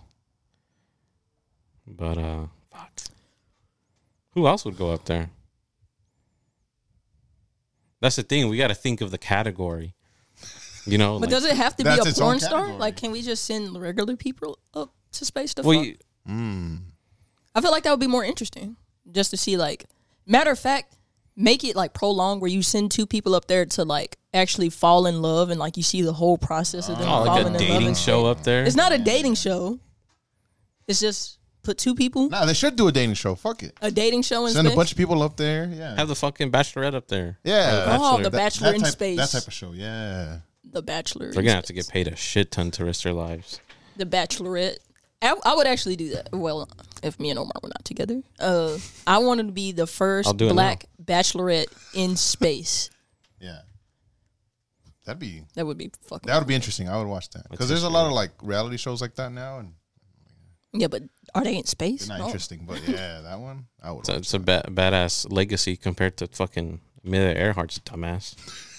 Speaker 1: But fuck. Who else would go up there? That's the thing. We got to think of the category. You know,
Speaker 3: But
Speaker 1: like,
Speaker 3: does it have to be
Speaker 2: That's
Speaker 3: a
Speaker 2: its own
Speaker 3: porn star?
Speaker 2: category.
Speaker 3: Like, can we just send regular people up to space to
Speaker 1: well,
Speaker 3: fuck? I feel like that would be more interesting, just to see. Like, matter of fact, make it like prolonged, where you send two people up there to like actually fall in love, and like you see the whole process of them
Speaker 1: like
Speaker 3: falling
Speaker 1: a
Speaker 3: in love.
Speaker 1: dating
Speaker 3: and
Speaker 1: show
Speaker 3: shit.
Speaker 1: up there.
Speaker 3: It's not a dating show. It's just put two people,
Speaker 2: Nah, they should do a dating show. Fuck it.
Speaker 3: a dating show in
Speaker 2: Send
Speaker 3: space.
Speaker 2: a bunch of people up there. Yeah.
Speaker 1: Have the fucking Bachelorette up there.
Speaker 2: Yeah.
Speaker 3: Oh, the
Speaker 1: Bachelor.
Speaker 3: Bachelor in
Speaker 2: type,
Speaker 3: space.
Speaker 2: That type of show. Yeah.
Speaker 3: The Bachelor.
Speaker 1: They're
Speaker 3: in
Speaker 1: gonna have to
Speaker 3: space.
Speaker 1: get paid a shit ton to risk their lives.
Speaker 3: The Bachelorette. I would actually do that. Well, if me and Omar were not together, I wanted to be the
Speaker 1: I'll
Speaker 3: first
Speaker 1: do it
Speaker 3: black Bachelorette in space.
Speaker 2: Yeah. That
Speaker 3: That would be fucking.
Speaker 2: would be interesting. I would watch that because there's a lot of like reality shows like that now, and
Speaker 3: Yeah, but are they in space?
Speaker 2: they're not
Speaker 3: No.
Speaker 2: interesting. But yeah, that one I would.
Speaker 1: So
Speaker 2: watch
Speaker 1: it's a badass legacy compared to fucking Amelia Earhart's dumbass.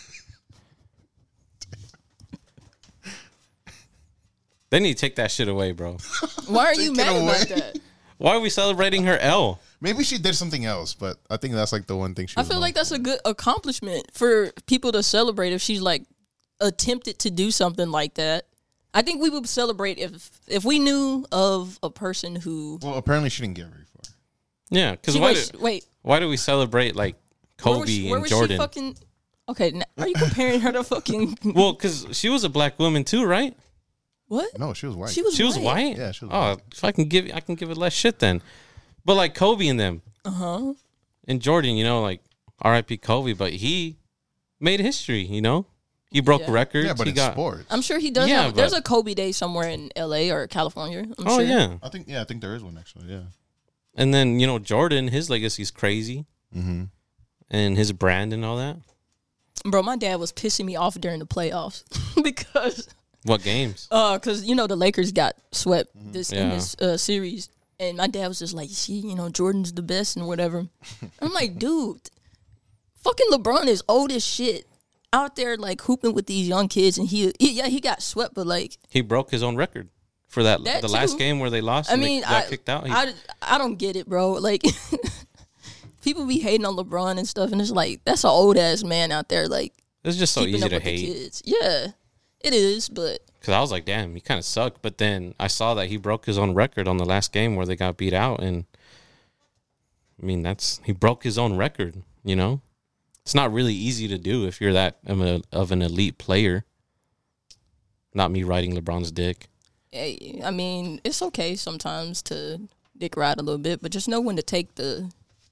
Speaker 1: They need to take that shit away, bro.
Speaker 3: Why are you
Speaker 2: Take it
Speaker 3: mad about
Speaker 2: away.
Speaker 3: that?
Speaker 1: Why are we celebrating her L?
Speaker 2: Maybe she did something else, but I think that's like the one thing she.
Speaker 3: I
Speaker 2: was
Speaker 3: feel
Speaker 2: known
Speaker 3: like that's
Speaker 2: for.
Speaker 3: a good accomplishment for people to celebrate if she's like attempted to do something like that. I think we would celebrate if we knew of a person who.
Speaker 2: Well, apparently she didn't get very far.
Speaker 1: Yeah, because
Speaker 3: Wait,
Speaker 1: why do we celebrate like Kobe
Speaker 3: where
Speaker 1: and
Speaker 3: was
Speaker 1: Jordan?
Speaker 3: She fucking, okay, are you comparing her to fucking
Speaker 1: Well, because she was a black woman too, right?
Speaker 3: what?
Speaker 2: No, she was white.
Speaker 3: She was
Speaker 1: She was white.
Speaker 2: Yeah, she was
Speaker 1: Oh,
Speaker 2: white.
Speaker 1: if I can give it less shit then. But like Kobe and them, and Jordan, you know, like R.I.P. Kobe, but he made history. You know, he broke
Speaker 3: Yeah.
Speaker 1: records.
Speaker 2: Yeah, but
Speaker 1: he
Speaker 2: it's
Speaker 1: got.
Speaker 2: sports.
Speaker 3: I'm sure he does.
Speaker 1: Yeah,
Speaker 3: There's
Speaker 1: but-
Speaker 3: a Kobe Day somewhere in L.A. or California. I'm
Speaker 1: Oh
Speaker 3: sure.
Speaker 1: yeah,
Speaker 2: I think there is one actually. Yeah.
Speaker 1: and then you know Jordan, his legacy's crazy, and his brand and all that.
Speaker 3: Bro, my dad was pissing me off during the playoffs because
Speaker 1: What games?
Speaker 3: because you know the Lakers got swept in
Speaker 1: Yeah.
Speaker 3: this series, and my dad was just like, "See, you know Jordan's the best and whatever." I'm like, dude, fucking LeBron is old as shit out there like hooping with these young kids, and he got swept, but like
Speaker 1: He broke his own record for that
Speaker 3: That
Speaker 1: the last
Speaker 3: too.
Speaker 1: game where they lost.
Speaker 3: I
Speaker 1: and
Speaker 3: mean,
Speaker 1: they got kicked out.
Speaker 3: I don't get it, bro. Like people be hating on LeBron and stuff, and it's like that's an old ass man out there like
Speaker 1: It's just so
Speaker 3: keeping
Speaker 1: easy
Speaker 3: up
Speaker 1: to
Speaker 3: with the
Speaker 1: hate.
Speaker 3: kids. Yeah, it is, but.
Speaker 1: Because I was like, damn, he kind of sucked. But then I saw that he broke his own record on the last game where they got beat out. And I mean, he broke his own record, you know? It's not really easy to do if you're that of an elite player. Not me riding LeBron's dick.
Speaker 3: Hey, I mean, it's okay sometimes to dick ride a little bit, but just know when to take the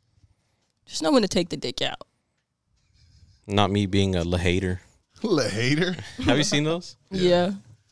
Speaker 3: dick out.
Speaker 1: Not me being a hater.
Speaker 2: Hater.
Speaker 1: Have you seen those?
Speaker 3: Yeah.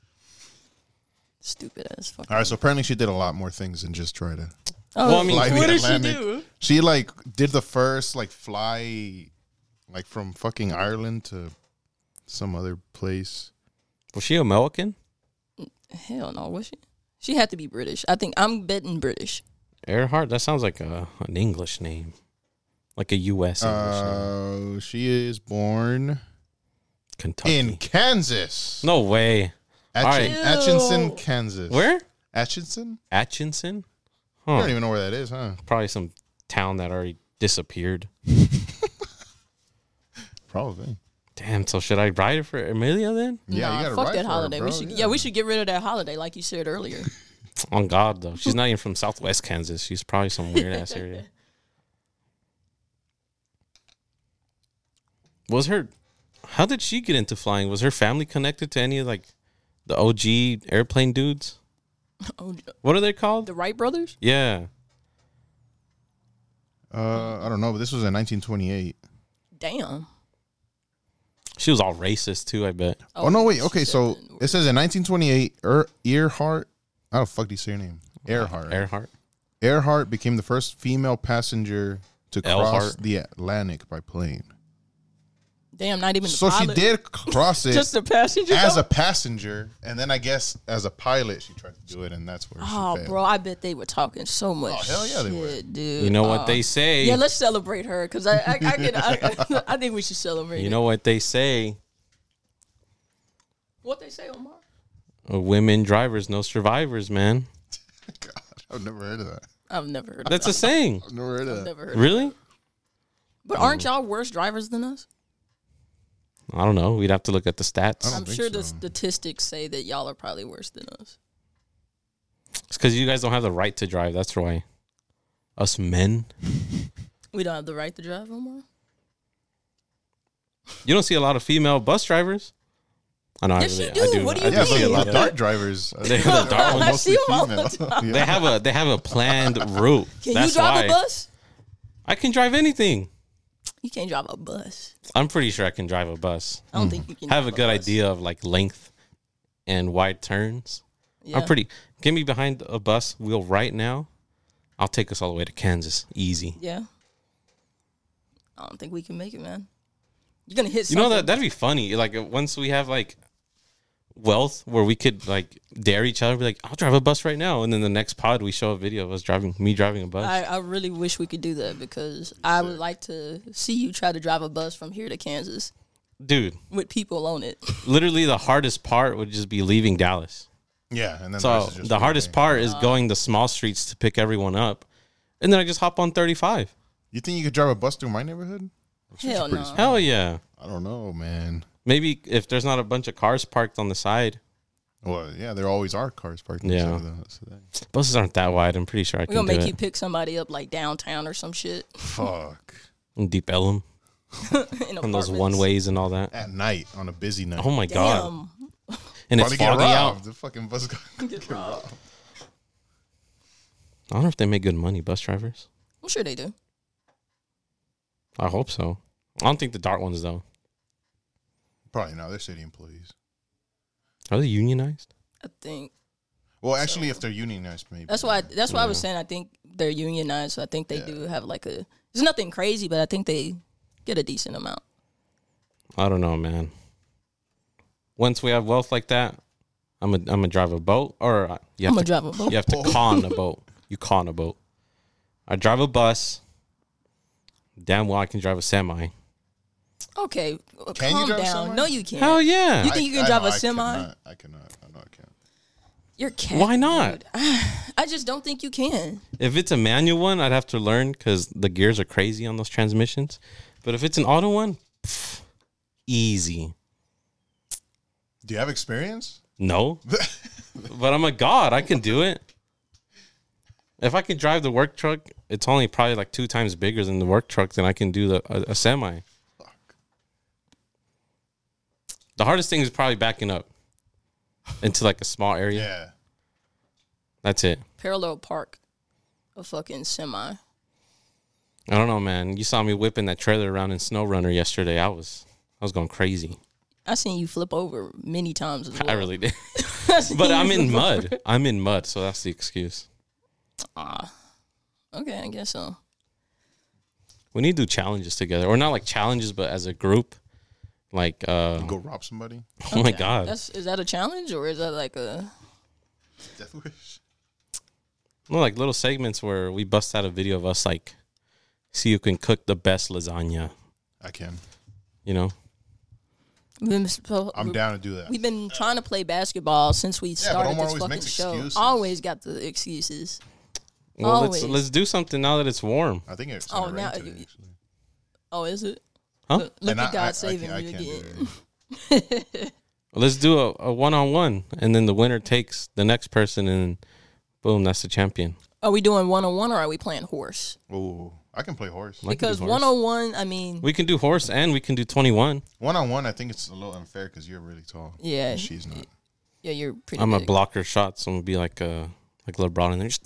Speaker 3: Stupid ass fuck.
Speaker 2: All right, so apparently she did a lot more things than just try to
Speaker 3: Oh,
Speaker 1: Well, I mean,
Speaker 2: fly the
Speaker 3: what did she
Speaker 2: Atlantic.
Speaker 3: do?
Speaker 2: She like did the first like fly like from fucking Ireland to some other place.
Speaker 1: Was she American?
Speaker 3: Hell no, was she? She had to be British. I think I'm betting British.
Speaker 1: Earhart? That sounds like an English name. Like a U.S. English name.
Speaker 2: She is born
Speaker 1: Kentucky.
Speaker 2: in Kansas.
Speaker 1: No way. All right.
Speaker 2: Atchison, Kansas.
Speaker 1: Where?
Speaker 2: Atchison?
Speaker 1: Atchison?
Speaker 2: I
Speaker 1: Huh.
Speaker 2: don't even know where that is, huh?
Speaker 1: Probably some town that already disappeared.
Speaker 2: Probably.
Speaker 1: Damn, so should I ride it for Amelia then?
Speaker 2: Yeah,
Speaker 3: Nah,
Speaker 2: you gotta
Speaker 3: fuck
Speaker 2: ride
Speaker 3: that
Speaker 2: for
Speaker 3: holiday.
Speaker 2: It, bro.
Speaker 3: We should, we should get rid of that holiday, like you said earlier.
Speaker 1: On God, though. She's not even from Southwest Kansas. She's probably some weird ass area. Was her... How did she get into flying? Was her family connected to any of, like, the OG airplane dudes?
Speaker 3: Oh,
Speaker 1: What are they called?
Speaker 3: the Wright brothers?
Speaker 1: Yeah.
Speaker 2: I don't know, but this was in 1928.
Speaker 3: Damn.
Speaker 1: She was all racist, too, I bet.
Speaker 2: Oh, no, wait. Okay, so
Speaker 3: shit.
Speaker 2: it says in 1928, Earhart. How the fuck do you say her name? Earhart. Right?
Speaker 1: Earhart.
Speaker 2: Earhart became the first female passenger to cross
Speaker 1: Elhart.
Speaker 2: the Atlantic by plane.
Speaker 3: Damn, not even the
Speaker 2: So she
Speaker 3: pilot.
Speaker 2: did cross it
Speaker 3: Just a passenger.
Speaker 2: as
Speaker 3: though?
Speaker 2: a passenger, and then I guess as a pilot she tried to do it, and that's where
Speaker 3: Oh,
Speaker 2: she failed.
Speaker 3: bro, I bet they were talking so much.
Speaker 2: Oh, hell yeah, they were.
Speaker 3: shit, dude.
Speaker 1: You know what they say?
Speaker 3: Yeah, let's celebrate her because I think we should celebrate.
Speaker 1: You
Speaker 3: it.
Speaker 1: know what they say?
Speaker 3: What they say, Omar?
Speaker 1: Women drivers, no survivors, man.
Speaker 2: God, I've never heard of that.
Speaker 3: I've never heard.
Speaker 1: That's a saying.
Speaker 2: I've never heard of
Speaker 3: I've
Speaker 2: that.
Speaker 3: never heard.
Speaker 1: Really?
Speaker 3: But aren't y'all worse drivers than us?
Speaker 1: I don't know. We'd have to look at the stats.
Speaker 2: don't
Speaker 3: I'm
Speaker 2: think
Speaker 3: sure the
Speaker 2: so.
Speaker 3: statistics say that y'all are probably worse than us.
Speaker 1: It's because you guys don't have the right to drive. That's why. Us men.
Speaker 3: We don't have the right to drive, Omar.
Speaker 1: You don't see a lot of female bus drivers. I know.
Speaker 3: Yes,
Speaker 1: I
Speaker 3: you
Speaker 1: really,
Speaker 3: do.
Speaker 1: I do.
Speaker 3: What do
Speaker 1: I
Speaker 3: you
Speaker 2: Yeah,
Speaker 1: see a
Speaker 2: but
Speaker 1: lot
Speaker 2: the
Speaker 1: of.
Speaker 2: dart drivers.
Speaker 1: They have the dart
Speaker 3: I
Speaker 1: ones.
Speaker 3: see 'em all the
Speaker 2: female.
Speaker 3: time.
Speaker 2: Yeah.
Speaker 1: They have a planned route.
Speaker 3: Can
Speaker 1: That's
Speaker 3: you drive
Speaker 1: why
Speaker 3: a bus?
Speaker 1: I can drive anything.
Speaker 3: You can't drive a bus.
Speaker 1: I'm pretty sure I can drive a bus.
Speaker 3: I don't think you can.
Speaker 1: I have a
Speaker 3: drive
Speaker 1: good
Speaker 3: bus.
Speaker 1: idea of like length and wide turns.
Speaker 3: Yeah.
Speaker 1: I'm pretty. Get me behind a bus wheel right now. I'll take us all the way to Kansas. Easy.
Speaker 3: Yeah. I don't think we can make it, man. You're gonna hit.
Speaker 1: You know
Speaker 3: something.
Speaker 1: that'd be funny. Like once we have like wealth where we could like dare each other, be like, I'll drive a bus right now, and then the next pod we show a video of us driving a bus.
Speaker 3: I really wish we could do that because I would like to see you try to drive a bus from here to Kansas
Speaker 1: Dude,
Speaker 3: with people on it.
Speaker 1: literally the hardest part would just be leaving Dallas.
Speaker 2: Yeah, and then
Speaker 1: So
Speaker 2: rest is just
Speaker 1: the hardest
Speaker 2: okay.
Speaker 1: part is going the small streets to pick everyone up, and then I just hop on 35.
Speaker 2: You think you could drive a bus through my neighborhood?
Speaker 3: Hell no.
Speaker 1: Hell yeah.
Speaker 2: I don't know, man.
Speaker 1: Maybe if there's not a bunch of cars parked on the side.
Speaker 2: Well, yeah, there always are cars parked.
Speaker 1: Yeah.
Speaker 2: So
Speaker 1: Buses aren't that wide. I'm pretty sure I
Speaker 3: We're
Speaker 1: can
Speaker 3: gonna
Speaker 1: do
Speaker 3: make
Speaker 1: it.
Speaker 3: you pick somebody up like downtown or some shit.
Speaker 2: fuck.
Speaker 1: In Deep Ellum
Speaker 3: in
Speaker 1: on those
Speaker 3: apartments.
Speaker 1: one ways and all that.
Speaker 2: At night on a busy night.
Speaker 1: Oh my god!
Speaker 3: Damn.
Speaker 1: And it's
Speaker 2: Probably get
Speaker 1: foggy out.
Speaker 2: robbed. The fucking bus.
Speaker 3: Get robbed.
Speaker 1: I don't know if they make good money, bus drivers.
Speaker 3: I'm sure they do.
Speaker 1: I hope so. I don't think the Dart ones though.
Speaker 2: Probably not. They're city employees.
Speaker 1: Are they unionized?
Speaker 3: I think
Speaker 2: Well, actually, if they're unionized, maybe.
Speaker 3: that's why. That's why I was saying I think they're unionized. So I think they do have like a. There's nothing crazy, but I think they get a decent amount.
Speaker 1: I don't know, man. Once we have wealth like that, I'm gonna drive a boat, or you
Speaker 3: I'm
Speaker 1: have
Speaker 3: gonna
Speaker 1: to
Speaker 3: drive a boat.
Speaker 1: you have to con a boat. You con a boat. I drive a bus. Damn well, I can drive a semi.
Speaker 3: Okay,
Speaker 2: Can you
Speaker 3: calm
Speaker 2: drive a
Speaker 3: down.
Speaker 2: semi?
Speaker 3: No, you can't.
Speaker 1: Hell yeah!
Speaker 3: You think you can drive
Speaker 2: know
Speaker 3: a semi?
Speaker 2: I cannot. I know I can't.
Speaker 3: You're cat.
Speaker 1: Why not?
Speaker 3: dude. I just don't think you can.
Speaker 1: If it's a manual one, I'd have to learn because the gears are crazy on those transmissions. But if it's an auto one, easy.
Speaker 2: Do you have experience?
Speaker 1: No, but I'm a god. I can do it. If I can drive the work truck, it's only probably like 2 times bigger than the work truck. Then I can do a semi.
Speaker 2: Fuck.
Speaker 1: The hardest thing is probably backing up into like a small area.
Speaker 2: Yeah.
Speaker 1: That's it.
Speaker 3: Parallel park a fucking semi.
Speaker 1: I don't know, man. You saw me whipping that trailer around in Snow Runner yesterday. I was going crazy.
Speaker 3: I seen you flip over many times as well.
Speaker 1: I really did.
Speaker 3: I seen
Speaker 1: But
Speaker 3: you
Speaker 1: I'm in
Speaker 3: flip
Speaker 1: mud.
Speaker 3: over.
Speaker 1: I'm in mud, so that's the excuse.
Speaker 3: Okay, I guess so.
Speaker 1: We need to do challenges together, or not like challenges, but as a group. Like,
Speaker 2: Go rob somebody.
Speaker 1: oh my
Speaker 3: Okay.
Speaker 1: god,
Speaker 3: Is that a challenge or is that like a?
Speaker 2: Death wish.
Speaker 1: no, like little segments where we bust out a video of us like see who can cook the best lasagna.
Speaker 2: I can.
Speaker 1: You know,
Speaker 2: I'm down to do that.
Speaker 3: We've been trying to play basketball since we started
Speaker 2: Omar
Speaker 3: this
Speaker 2: always
Speaker 3: fucking
Speaker 2: makes
Speaker 3: show.
Speaker 2: excuses.
Speaker 3: Always got the excuses.
Speaker 1: well,
Speaker 3: Always.
Speaker 1: let's do something now that it's warm.
Speaker 2: I think it's
Speaker 3: Oh,
Speaker 2: rain
Speaker 3: now-
Speaker 2: today, actually.
Speaker 3: Oh, is it?
Speaker 1: Huh?
Speaker 3: Look
Speaker 2: And
Speaker 3: at God
Speaker 2: I
Speaker 3: saving
Speaker 2: can't- I
Speaker 3: you
Speaker 2: can't do
Speaker 3: again.
Speaker 2: it.
Speaker 1: Let's do a 1-on-1, and then the winner takes the next person, and boom, that's the champion.
Speaker 3: Are we doing 1-on-1 or are we playing horse?
Speaker 2: Ooh, I can play horse.
Speaker 1: Like-
Speaker 3: Because
Speaker 1: horse.
Speaker 3: 1-on-1, I mean,
Speaker 1: We can do horse, and we can do 21.
Speaker 2: 1-on-1, I think it's a little unfair because you're really tall.
Speaker 3: yeah,
Speaker 2: And she's not.
Speaker 3: yeah, you're pretty.
Speaker 1: I'm a
Speaker 3: big.
Speaker 1: blocker shot, so I'm gonna be like LeBron, and then just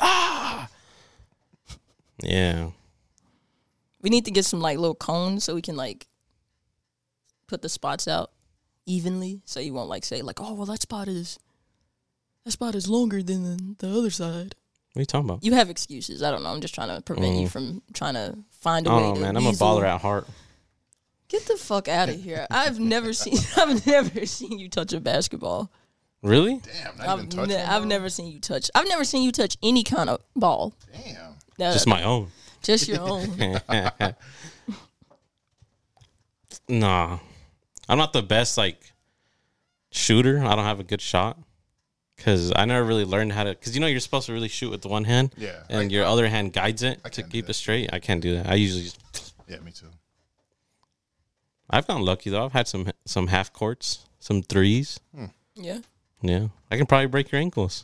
Speaker 1: yeah.
Speaker 3: We need to get some like little cones so we can like put the spots out evenly, so you won't like say like, oh well, that spot is longer than the other side.
Speaker 1: What are you talking about?
Speaker 3: You have excuses. I don't know. I'm just trying to prevent you from trying to find a way.
Speaker 1: Oh
Speaker 3: to
Speaker 1: man, I'm a
Speaker 3: weasel.
Speaker 1: baller at heart.
Speaker 3: Get the fuck out of here! I've never seen you touch a basketball.
Speaker 1: Really?
Speaker 2: Damn, not even touch one,
Speaker 3: I've
Speaker 2: bro?
Speaker 3: never seen you touch. I've never seen you touch any kind of ball.
Speaker 2: Damn.
Speaker 1: Just my own.
Speaker 3: Just your own.
Speaker 1: Nah, I'm not the best like shooter. I don't have a good shot because I never really learned how to. Because you're supposed to really shoot with the one hand,
Speaker 2: Yeah,
Speaker 1: and your other hand guides it
Speaker 2: I
Speaker 1: to
Speaker 2: can't do
Speaker 1: keep
Speaker 2: that.
Speaker 1: it straight. I can't do that. I usually just.
Speaker 2: Yeah, me too.
Speaker 1: I've gotten lucky though. I've had some half courts, some threes.
Speaker 3: Yeah,
Speaker 1: Yeah, I can probably break your ankles.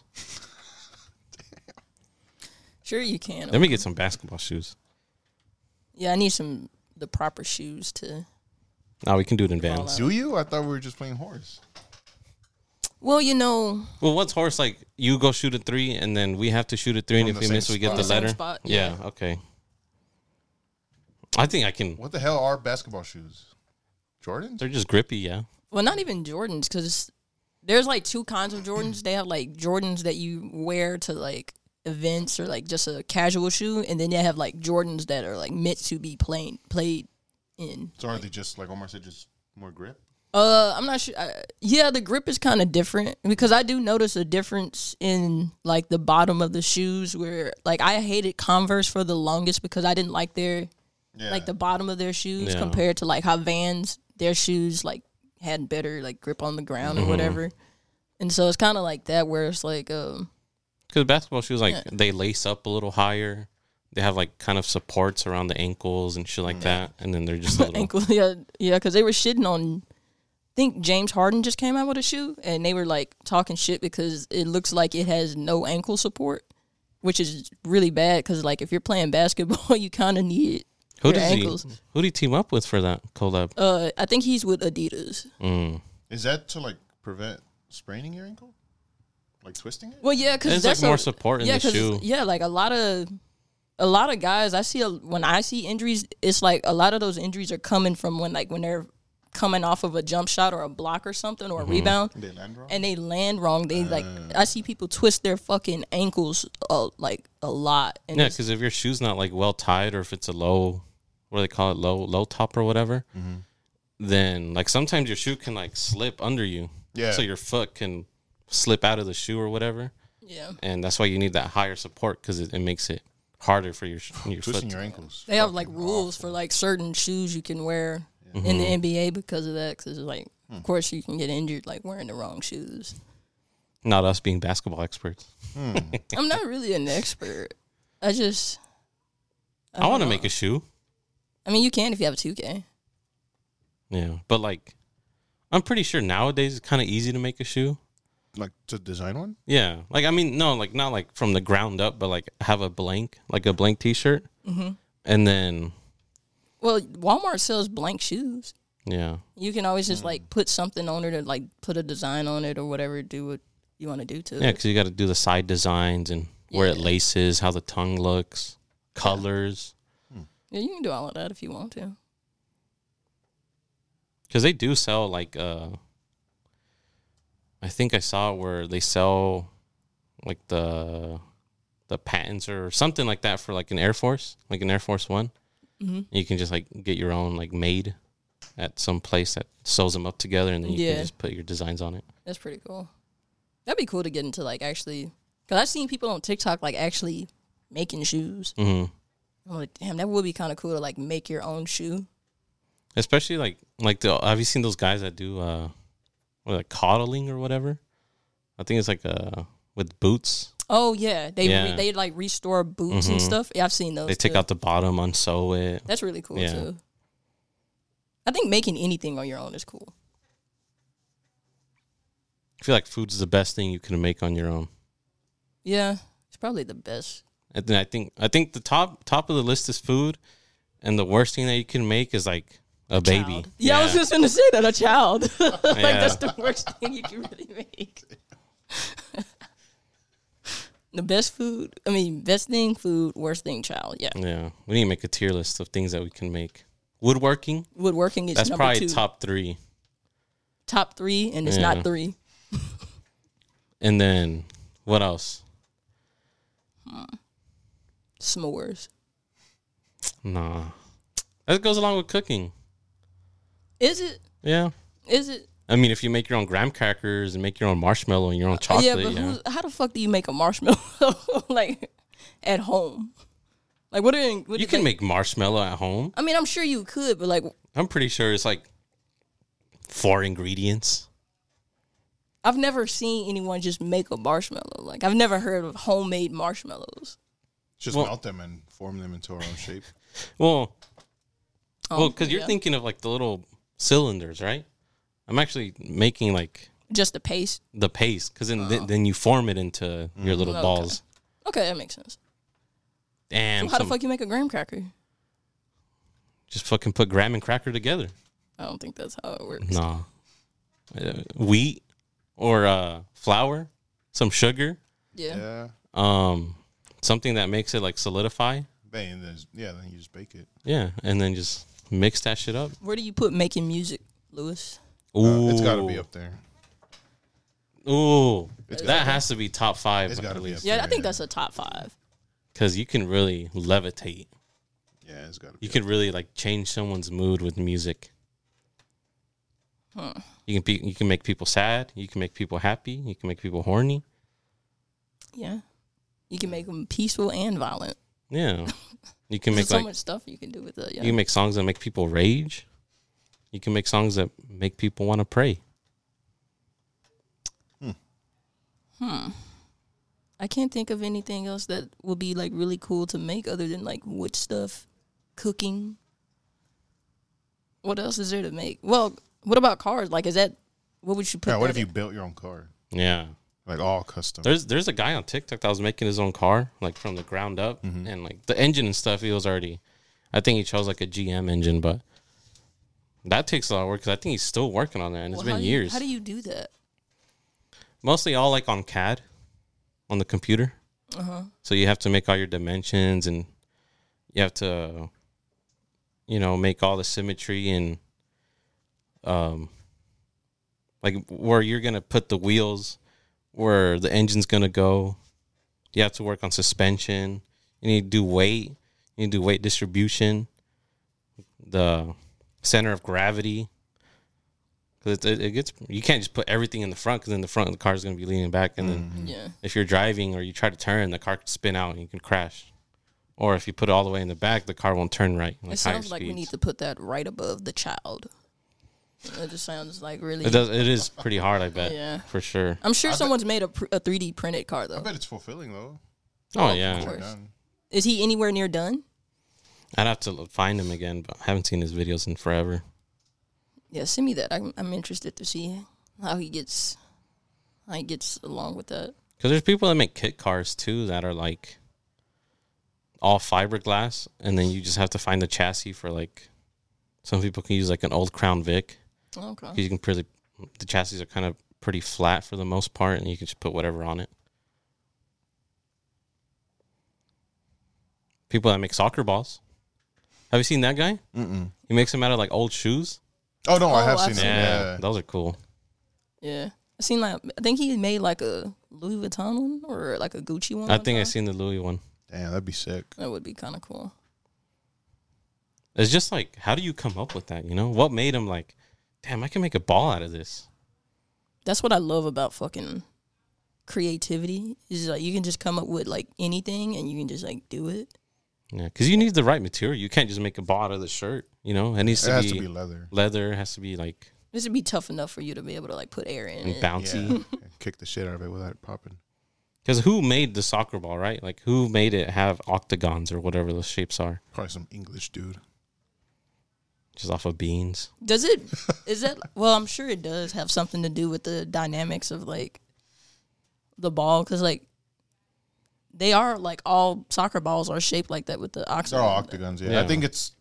Speaker 3: sure you can.
Speaker 1: Let me get some basketball shoes.
Speaker 3: Yeah, I need the proper shoes to.
Speaker 1: Now we can do it in Vans.
Speaker 2: Do you? I thought we were just playing horse.
Speaker 3: Well,
Speaker 1: Well, what's horse like? You go shoot a three, and then we have to shoot a three, and
Speaker 2: From
Speaker 1: if
Speaker 2: the
Speaker 1: we miss,
Speaker 2: same
Speaker 1: we get
Speaker 2: spot.
Speaker 1: the
Speaker 3: Same
Speaker 1: letter.
Speaker 3: spot,
Speaker 1: Yeah.
Speaker 3: yeah.
Speaker 1: Okay. I think I can.
Speaker 2: What the hell are basketball shoes? Jordans?
Speaker 1: They're just grippy. Yeah.
Speaker 3: well, not even Jordans, because there's like two kinds of Jordans. They have like Jordans that you wear to like events or like just a casual shoe, and then they have like Jordans that are like meant to be played in.
Speaker 2: So aren't they just, like Omar said, just more grip?
Speaker 3: I'm not sure. Yeah, the grip is kind of different because I do notice a difference in like the bottom of the shoes where like I hated Converse for the longest because I didn't like their
Speaker 2: Yeah.
Speaker 3: like the bottom of their shoes
Speaker 1: Yeah.
Speaker 3: compared to like how Vans their shoes like had better like grip on the ground or whatever. And so it's kind of like that where it's like
Speaker 1: Because basketball shoes, like
Speaker 3: Yeah.
Speaker 1: they lace up a little higher. They have like kind of supports around the ankles and shit like that, and then they're just a little.
Speaker 3: ankle yeah because they were shitting on I think James Harden just came out with a shoe and they were like talking shit because it looks like it has no ankle support, which is really bad because like if you're playing basketball you kind of need
Speaker 1: Who
Speaker 3: your
Speaker 1: does
Speaker 3: ankles.
Speaker 1: who did he team up with for that collab?
Speaker 3: I think he's with Adidas.
Speaker 2: Is that to, like, prevent spraining your ankle? Like twisting it?
Speaker 3: Well, yeah, because
Speaker 1: There's
Speaker 3: that's
Speaker 1: like more support in
Speaker 3: yeah,
Speaker 1: the
Speaker 3: 'cause,
Speaker 1: shoe.
Speaker 3: yeah, like a lot of guys I see when I see injuries, it's like a lot of those injuries are coming from when they're coming off of a jump shot or a block or something or a rebound.
Speaker 2: They land wrong?
Speaker 3: And they land wrong. They like I see people twist their fucking ankles like a lot. And
Speaker 1: Yeah,
Speaker 3: it's-
Speaker 1: because if your shoe's not like well tied, or if it's a low, what do they call it, low top or whatever, then like sometimes your shoe can like slip under you.
Speaker 2: Yeah.
Speaker 1: So your foot can slip out of the shoe or whatever,
Speaker 3: yeah,
Speaker 1: and that's why you need that higher support because it makes it harder for your foot.
Speaker 2: Twisting your ankles.
Speaker 3: they have like
Speaker 2: Fucking
Speaker 3: rules
Speaker 2: awful.
Speaker 3: for like certain shoes you can wear in the NBA because of that. Because like, of course, you can get injured like wearing the wrong shoes.
Speaker 1: Not us being basketball experts.
Speaker 3: I'm not really an expert. I just
Speaker 1: I want to make a shoe.
Speaker 3: I mean, you can if you have a 2K.
Speaker 1: Yeah, but like, I'm pretty sure nowadays it's kind of easy to make a shoe.
Speaker 2: Like to design one?
Speaker 1: Yeah, like I mean, no, like not like from the ground up, but like have a blank T-shirt, and then
Speaker 3: Well, Walmart sells blank shoes.
Speaker 1: yeah,
Speaker 3: You can always just like put something on it or like put a design on it or whatever. Do what you want to do to
Speaker 1: yeah,
Speaker 3: it.
Speaker 1: because you got to do the side designs and where it
Speaker 3: Yeah.
Speaker 1: laces, how the tongue looks, colors,
Speaker 3: Yeah, you can do all of that if you want to.
Speaker 1: because they do sell like I think I saw where they sell like the patents or something like that for like an Air Force, like an Air Force One. You can just like get your own like made at some place that sews them up together, and then you
Speaker 3: Yeah.
Speaker 1: can just put your designs on it.
Speaker 3: That's pretty cool. That'd be cool to get into like actually, because I've seen people on TikTok like actually making shoes.
Speaker 1: Mm-hmm.
Speaker 3: I'm like, damn, that would be kind of cool to like make your own shoe.
Speaker 1: Especially have you seen those guys that do like coddling or whatever? I think it's like with boots.
Speaker 3: Oh yeah, they like restore boots and stuff. Yeah, I've seen those.
Speaker 1: They take out the bottom, unsew it.
Speaker 3: That's really cool too. I think making anything on your own is cool.
Speaker 1: I feel like food's the best thing you can make on your own.
Speaker 3: Yeah, it's probably the best.
Speaker 1: And then I think the top of the list is food, and the worst thing that you can make is like a baby.
Speaker 3: Child. Yeah, I was just going to say that, a child. That's the worst thing you can really make. The best thing, food, worst thing, child. Yeah.
Speaker 1: Yeah. We need to make a tier list of things that we can make. Woodworking is
Speaker 3: that's
Speaker 1: probably
Speaker 3: 2.
Speaker 1: top 3.
Speaker 3: Top 3, and it's not 3.
Speaker 1: And then what else?
Speaker 3: S'mores.
Speaker 1: Nah. That goes along with cooking.
Speaker 3: Is it?
Speaker 1: Yeah.
Speaker 3: Is it?
Speaker 1: I mean, if you make your own graham crackers and make your own marshmallow and your own chocolate,
Speaker 3: how the fuck do you make a marshmallow like at home? Like,
Speaker 1: you can make marshmallow at home.
Speaker 3: I mean, I'm sure you could, but like,
Speaker 1: I'm pretty sure it's like 4 ingredients.
Speaker 3: I've never seen anyone just make a marshmallow. Like, I've never heard of homemade marshmallows.
Speaker 2: Just melt them and form them into our own shape.
Speaker 1: Because you're thinking of like the little cylinders, right? I'm actually making like
Speaker 3: just the paste.
Speaker 1: The paste, because then you form it into your little balls.
Speaker 3: Okay, that makes sense.
Speaker 1: Damn.
Speaker 3: So how the fuck you make a graham cracker?
Speaker 1: Just fucking put graham and cracker together.
Speaker 3: I don't think that's how it works.
Speaker 1: Nah. Wheat or flour, some sugar.
Speaker 3: Yeah.
Speaker 1: Something that makes it like solidify.
Speaker 2: Then you just bake it.
Speaker 1: Yeah, and then just mix that shit up.
Speaker 3: Where do you put making music, Lewis?
Speaker 2: It's got to be up there.
Speaker 1: Ooh, that has to be top 5.
Speaker 2: It's got to be up
Speaker 3: Yeah,
Speaker 2: there.
Speaker 3: I think that's a top 5.
Speaker 1: Because you can really levitate.
Speaker 2: Yeah, it's got to be.
Speaker 1: You can really like change someone's mood with music.
Speaker 3: Huh.
Speaker 1: You can make people sad. You can make people happy. You can make people horny.
Speaker 3: Yeah. You can make them peaceful and violent.
Speaker 1: Yeah. You can make
Speaker 3: There's so much stuff you can do with it. Yeah.
Speaker 1: You can make songs that make people rage. You can make songs that make people want to pray.
Speaker 3: I can't think of anything else that would be like really cool to make other than like wood stuff, cooking. What else is there to make? Well, what about cars? Like, what would you put?
Speaker 2: Yeah, what if you built your own car?
Speaker 1: Yeah.
Speaker 2: Like all custom.
Speaker 1: There's a guy on TikTok that was making his own car, like from the ground up, and like the engine and stuff. He was already, I think he chose like a GM engine, but that takes a lot of work because I think he's still working on that, and it's been years.
Speaker 3: How do you do that?
Speaker 1: Mostly all like on CAD, on the computer. So you have to make all your dimensions, and you have to, make all the symmetry and, like where you're gonna put the wheels, where the engine's gonna go. You have to work on suspension. You need to do weight. You need to do weight distribution. The center of gravity. Because it gets, you can't just put everything in the front, because then the front of the car is going to be leaning back, and then if you're driving or you try to turn, the car could spin out and you can crash. Or if you put it all the way in the back, the car won't turn right.
Speaker 3: It sounds like we need to put that right above the child. It just sounds like really.
Speaker 1: It does. It is pretty hard, I bet.
Speaker 3: Yeah,
Speaker 1: for sure.
Speaker 3: I'm sure someone's made a 3D printed car though.
Speaker 2: I bet it's fulfilling though.
Speaker 1: Oh yeah.
Speaker 3: Is he anywhere near done?
Speaker 1: I'd have to find him again, but I haven't seen his videos in forever.
Speaker 3: Yeah, send me that. I'm interested to see how he gets along with that.
Speaker 1: Because there's people that make kit cars too that are like all fiberglass, and then you just have to find the chassis for like. Some people can use like an old Crown Vic.
Speaker 3: Okay.
Speaker 1: You can the chassis are kind of pretty flat for the most part, and you can just put whatever on it. People that make soccer balls. Have you seen that guy?
Speaker 2: Mm-mm.
Speaker 1: He makes them out of like old shoes.
Speaker 2: Oh no, I have seen
Speaker 1: it.
Speaker 2: it.
Speaker 1: Yeah, those are cool.
Speaker 3: Yeah, I seen I think he made like a Louis Vuitton one or like a Gucci one.
Speaker 1: I think I seen the Louis one.
Speaker 2: Damn, that'd be sick.
Speaker 3: That would be kind of cool.
Speaker 1: It's just like, how do you come up with that? What made him like, damn, I can make a ball out of this.
Speaker 3: That's what I love about fucking creativity. Is like you can just come up with like anything and you can just like do it.
Speaker 1: Yeah, because you need the right material. You can't just make a ball out of the shirt. You know, it needs
Speaker 2: It
Speaker 1: to
Speaker 2: has
Speaker 1: be
Speaker 2: to be leather.
Speaker 1: leather. It has to be like
Speaker 3: This would be tough enough for you to be able to like put air in it.
Speaker 1: bouncy.
Speaker 2: Yeah. Kick the shit out of it without it popping.
Speaker 1: Because who made the soccer ball, right? Like who made it have octagons or whatever those shapes are,
Speaker 2: Probably some English dude.
Speaker 1: just off of beans.
Speaker 3: Does it? Is that? Well, I'm sure it does have something to do with the dynamics of like the ball, because like they are like all soccer balls are shaped like that with the
Speaker 2: They're
Speaker 3: octagon.
Speaker 2: all octagons. Yeah.
Speaker 1: Yeah.
Speaker 2: I think it's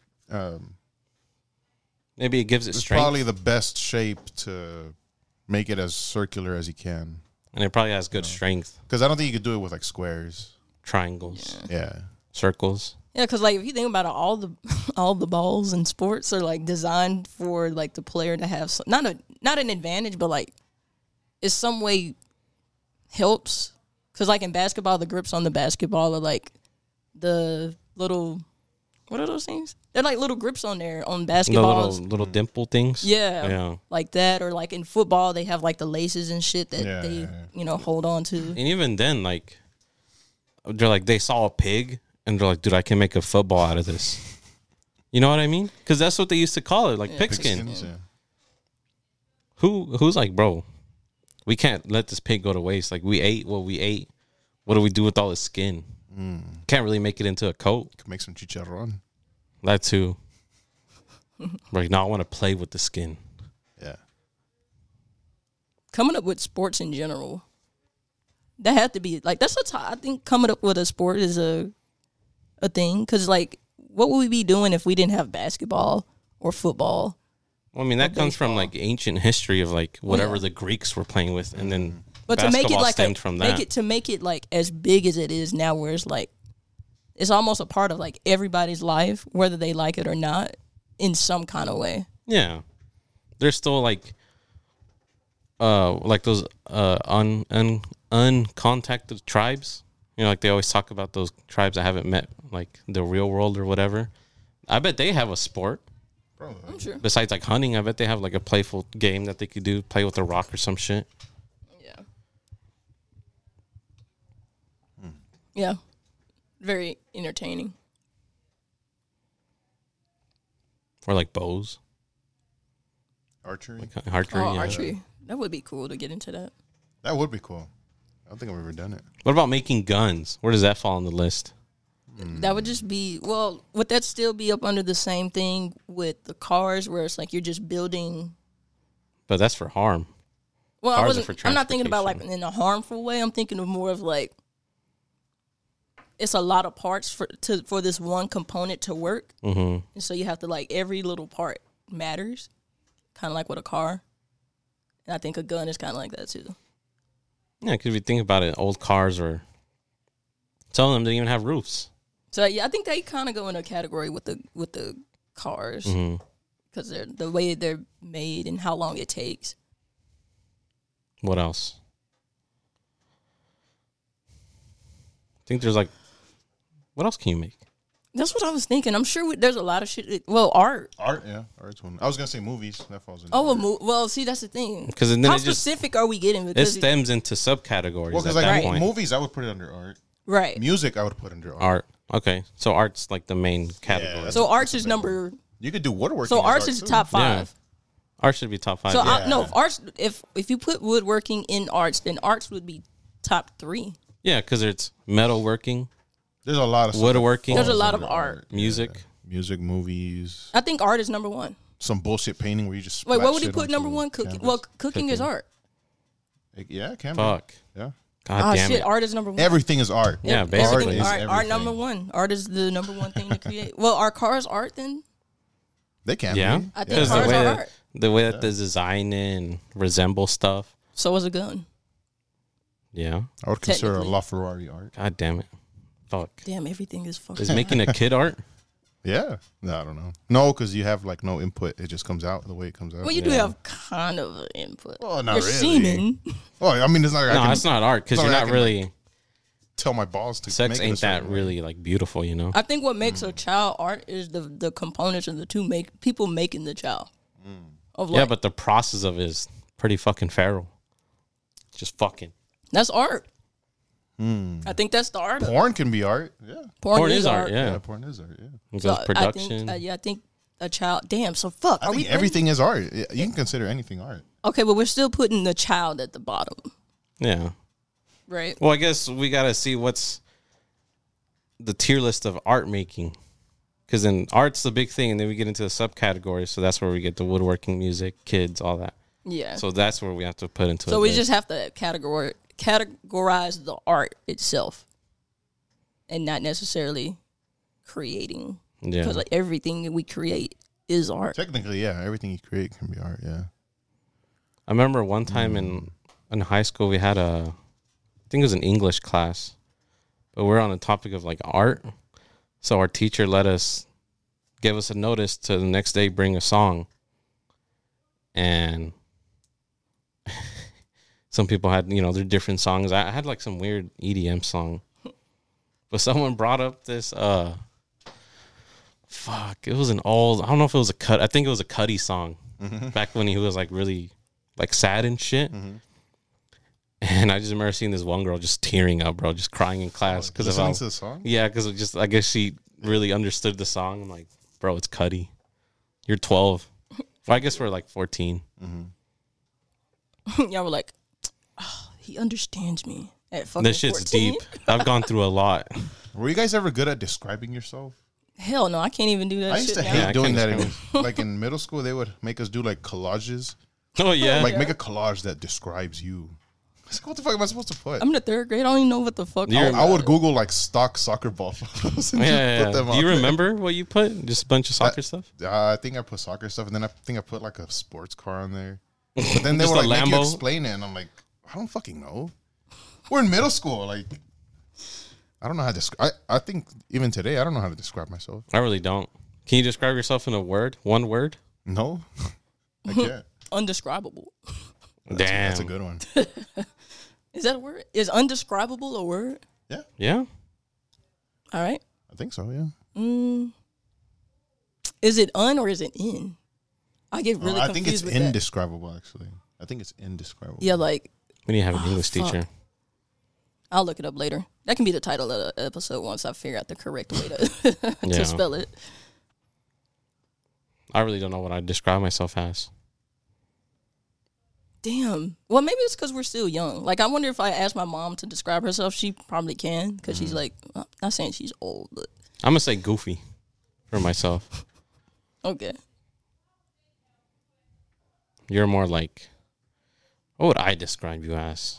Speaker 1: Maybe it gives it strength,
Speaker 2: probably the best shape to make it as circular as you can.
Speaker 1: and it probably has good strength.
Speaker 2: Because I don't think you could do it with like squares.
Speaker 1: Triangles,
Speaker 2: Yeah.
Speaker 1: circles.
Speaker 3: Yeah, because like if you think about it, all the balls in sports are like designed for like the player to have some, not an advantage, but like it's some way helps. Because like in basketball, the grips on the basketball are like the little, what are those things? They're like little grips on there on
Speaker 1: The
Speaker 3: basketballs.
Speaker 1: little dimple things.
Speaker 3: Yeah.
Speaker 1: Yeah.
Speaker 3: Like that, or like in football, they have like the laces and shit that
Speaker 2: Yeah,
Speaker 3: they,
Speaker 2: yeah,
Speaker 3: hold on to.
Speaker 1: And even then, like, they're like, they saw a pig and they're like, dude, I can make a football out of this. You know what I mean? Because that's what they used to call it, like pigskin.
Speaker 2: Pigskins, yeah.
Speaker 1: Who's like, bro, we can't let this pig go to waste. Like, we ate what we ate. What do we do with all the skin? Can't really make it into a coat.
Speaker 2: Could make some chicharron.
Speaker 1: That too. Like, no, I want to play with the skin.
Speaker 2: Yeah.
Speaker 3: Coming up with sports in general, that had to be like I think coming up with a sport is a thing, because like what would we be doing if we didn't have basketball or football?
Speaker 1: Well, I mean, that comes from
Speaker 3: baseball.
Speaker 1: like ancient history of like whatever
Speaker 3: Yeah.
Speaker 1: the Greeks were playing with, and then
Speaker 3: But to make it
Speaker 1: basketball
Speaker 3: like
Speaker 1: stemmed from that.
Speaker 3: make it like as big as it is now, where it's like it's almost a part of like everybody's life, whether they like it or not, in some kind of way.
Speaker 1: Yeah, there's still like those uncontacted tribes. You know, like they always talk about those tribes that haven't met like the real world or whatever. I bet they have a sport
Speaker 2: Probably.
Speaker 3: I'm sure.
Speaker 1: besides like hunting. I bet they have like a playful game that they could do, play with a rock or some shit.
Speaker 3: Yeah. Yeah. Very entertaining.
Speaker 1: Or like bows,
Speaker 2: Archery.
Speaker 1: like archery.
Speaker 3: Oh,
Speaker 1: yeah.
Speaker 3: archery. That would be cool to get into that.
Speaker 2: That would be cool. I don't think I've ever done it.
Speaker 1: What about making guns? Where does that fall on the list?
Speaker 3: That would just be, well, would that still be up under the same thing with the cars, where it's like you're just building?
Speaker 1: But that's for harm.
Speaker 3: Well,
Speaker 1: Cars are for
Speaker 3: I'm not thinking about like
Speaker 1: transportation.
Speaker 3: in a harmful way. I'm thinking of more of like it's a lot of parts for this one component to work,
Speaker 1: Mm-hmm.
Speaker 3: and so you have to like every little part matters, kind of like with a car. And I think a gun is kind of like that too.
Speaker 1: Yeah, because if you think about it, old cars or some of them didn't even have roofs.
Speaker 3: So yeah, I think they kind of go in a category with the cars, because they're the way they're made and how long it takes.
Speaker 1: What else? I think there's like, what else can you make?
Speaker 3: That's what I was thinking. I'm sure there's a lot of shit. Well, art.
Speaker 2: Art, yeah. Art's one. I was gonna say movies. That falls in.
Speaker 3: Oh, well, see, that's the thing.
Speaker 1: Because then
Speaker 3: How
Speaker 1: it just
Speaker 3: specific are we getting?
Speaker 1: it
Speaker 3: Because
Speaker 1: stems into subcategories
Speaker 2: well,
Speaker 1: at
Speaker 2: because
Speaker 1: that
Speaker 2: like
Speaker 1: point.
Speaker 2: movies, I would put it under art.
Speaker 3: right.
Speaker 2: Music, I would put under art.
Speaker 1: Art. Okay, so art's like the main category.
Speaker 2: that's
Speaker 3: So
Speaker 2: a-
Speaker 3: arts
Speaker 2: that's
Speaker 3: is
Speaker 2: a big
Speaker 3: number.
Speaker 2: You could do woodworking.
Speaker 3: So
Speaker 2: as
Speaker 3: arts
Speaker 2: art,
Speaker 3: is
Speaker 2: too.
Speaker 3: top
Speaker 1: Yeah.
Speaker 3: 5.
Speaker 1: Art should be top 5.
Speaker 3: So
Speaker 1: yeah.
Speaker 3: no, if arts. If you put woodworking in arts, then arts would be top 3.
Speaker 1: Yeah, because it's metalworking,
Speaker 2: There's a lot of stuff
Speaker 1: woodworking.
Speaker 2: that
Speaker 3: There's a
Speaker 2: falls
Speaker 3: lot of
Speaker 2: under
Speaker 3: art.
Speaker 1: music.
Speaker 2: music, movies,
Speaker 3: I think art is number 1.
Speaker 2: some bullshit painting where you just
Speaker 3: Wait,
Speaker 2: splash
Speaker 3: what would you
Speaker 2: shit
Speaker 3: put number
Speaker 2: onto
Speaker 3: 1? Cooking.
Speaker 2: canvas.
Speaker 3: Well, cooking is art.
Speaker 2: Yeah, it can
Speaker 1: Fuck.
Speaker 2: be. Yeah,
Speaker 1: God
Speaker 3: Ah,
Speaker 1: damn
Speaker 3: shit,
Speaker 1: it.
Speaker 3: art is number 1.
Speaker 2: everything is art.
Speaker 1: Yeah,
Speaker 3: Everything
Speaker 1: basically.
Speaker 3: is
Speaker 2: Art is
Speaker 3: art number
Speaker 2: everything.
Speaker 3: 1. Art is the number 1 thing to create. Well, are cars art then?
Speaker 2: They can.
Speaker 1: Yeah,
Speaker 2: be.
Speaker 3: I think
Speaker 1: because
Speaker 3: cars
Speaker 1: the way
Speaker 3: are
Speaker 1: that
Speaker 3: art.
Speaker 1: the way that they design it and resemble stuff.
Speaker 3: So is a gun.
Speaker 1: Yeah.
Speaker 2: I would consider a
Speaker 3: Technically.
Speaker 2: LaFerrari art.
Speaker 1: God damn it. Fuck.
Speaker 3: Damn, everything is fucking.
Speaker 1: Is making a kid art?
Speaker 2: Yeah, no, I don't know. No, because you have like no input; it just comes out the way it comes out.
Speaker 3: Well, you do
Speaker 1: Yeah.
Speaker 3: have kind of an input.
Speaker 2: Well, not
Speaker 3: You're
Speaker 2: really.
Speaker 3: semen.
Speaker 2: Well, I mean, it's not. Like I
Speaker 1: No,
Speaker 2: can
Speaker 1: it's not art because
Speaker 2: it's
Speaker 1: you're
Speaker 2: not
Speaker 1: not
Speaker 2: like I can,
Speaker 1: really.
Speaker 2: tell my balls to.
Speaker 1: Sex
Speaker 2: make it a
Speaker 1: ain't that
Speaker 2: certain way.
Speaker 1: really like beautiful, you know.
Speaker 3: I think what makes a child art is the components of the two people making the child. Of like,
Speaker 1: Yeah, but the process of it is pretty fucking feral. Just fucking.
Speaker 3: that's art. I think that's the art.
Speaker 2: Porn can be art. Yeah.
Speaker 3: Porn is art.
Speaker 1: Yeah.
Speaker 2: Porn is art. Yeah.
Speaker 1: It
Speaker 3: So
Speaker 1: goes production.
Speaker 3: I think a child. Damn. So fuck.
Speaker 2: I think everything is art. Yeah, you can consider anything art.
Speaker 3: Okay, but we're still putting the child at the bottom,
Speaker 1: Yeah.
Speaker 3: right?
Speaker 1: Well, I guess we got to see what's the tier list of art making. Because then art's the big thing, and then we get into the subcategories. So that's where we get the woodworking, music, kids, all that.
Speaker 3: Yeah.
Speaker 1: So that's where we have to put into it.
Speaker 3: So we just have to categorize the art itself, and not necessarily creating.
Speaker 1: Yeah.
Speaker 3: Because like everything that we create is art.
Speaker 2: Technically, yeah, everything you create can be art. Yeah.
Speaker 1: I remember one time in high school, we had I think it was an English class, but we're on the topic of like art. So our teacher gave us a notice to the next day bring a song. And some people had, their different songs. I had like some weird EDM song. But someone brought up this, it was I don't know if it was I think it was a Cudi song. Back when he was like really like sad and shit. And I just remember seeing this one girl just tearing up, bro, just crying in class.
Speaker 2: Listening to the song?
Speaker 1: Yeah, because I guess she really understood the song. I'm like, bro, it's Cudi. You're 12. Well, I guess we're like 14.
Speaker 3: Y'all were like, oh, he understands me. At fucking
Speaker 1: This shit's
Speaker 3: 14?
Speaker 1: deep. I've gone through a lot.
Speaker 2: Were you guys ever good at describing yourself?
Speaker 3: Hell no, I can't even do that.
Speaker 2: I used
Speaker 3: shit
Speaker 2: to
Speaker 3: now.
Speaker 2: hate
Speaker 1: Yeah, I
Speaker 2: doing
Speaker 1: couldn't
Speaker 2: that. Like in middle school, they would make us do like collages.
Speaker 1: Oh, yeah.
Speaker 2: Like make a collage that describes you. I was like, what the fuck am I supposed to put?
Speaker 3: I'm in the third grade. I don't even know what the fuck.
Speaker 2: I would Google like stock soccer ball photos and
Speaker 1: Yeah.
Speaker 2: just put them
Speaker 1: Do you
Speaker 2: up.
Speaker 1: remember what you put? Just a bunch of soccer stuff?
Speaker 2: I think I put soccer stuff, and then I think I put like a sports car on there. But then they
Speaker 1: Just
Speaker 2: were
Speaker 1: a
Speaker 2: like, make you
Speaker 1: Lambo?
Speaker 2: explain it, and I'm like, I don't fucking know. We're in middle school, like I don't know how to describe. I think even today, I don't know how to describe myself.
Speaker 1: I really don't. Can you describe yourself in a word? One word?
Speaker 2: No, I can't.
Speaker 3: Undescribable.
Speaker 1: Damn.
Speaker 2: That's a good one.
Speaker 3: Is that a word? Is undescribable a word?
Speaker 1: Yeah.
Speaker 3: All right.
Speaker 2: I think so. Yeah.
Speaker 3: Is it un or is it in? I get really
Speaker 2: I
Speaker 3: confused
Speaker 2: think it's
Speaker 3: with that.
Speaker 2: indescribable. Actually, I think it's indescribable.
Speaker 3: Yeah, like
Speaker 1: We need to have an English
Speaker 3: fuck.
Speaker 1: teacher.
Speaker 3: I'll look it up later. That can be the title of the episode once I figure out the correct way to
Speaker 1: Yeah.
Speaker 3: to spell it.
Speaker 1: I really don't know what I describe myself as.
Speaker 3: Damn. Well, maybe it's because we're still young. Like, I wonder if I ask my mom to describe herself, she probably can. Because she's like, not saying she's old, but
Speaker 1: I'm going to say goofy for myself.
Speaker 3: okay.
Speaker 1: You're more like, what would I describe you as?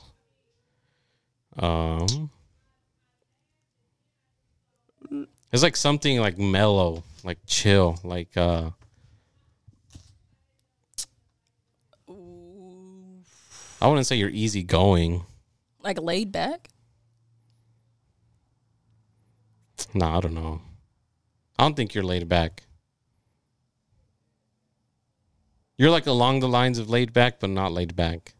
Speaker 1: It's like something like mellow, like chill, like I wouldn't say you're easygoing.
Speaker 3: Like laid back?
Speaker 1: No, I don't know. I don't think you're laid back. You're like along the lines of laid back, but not laid back.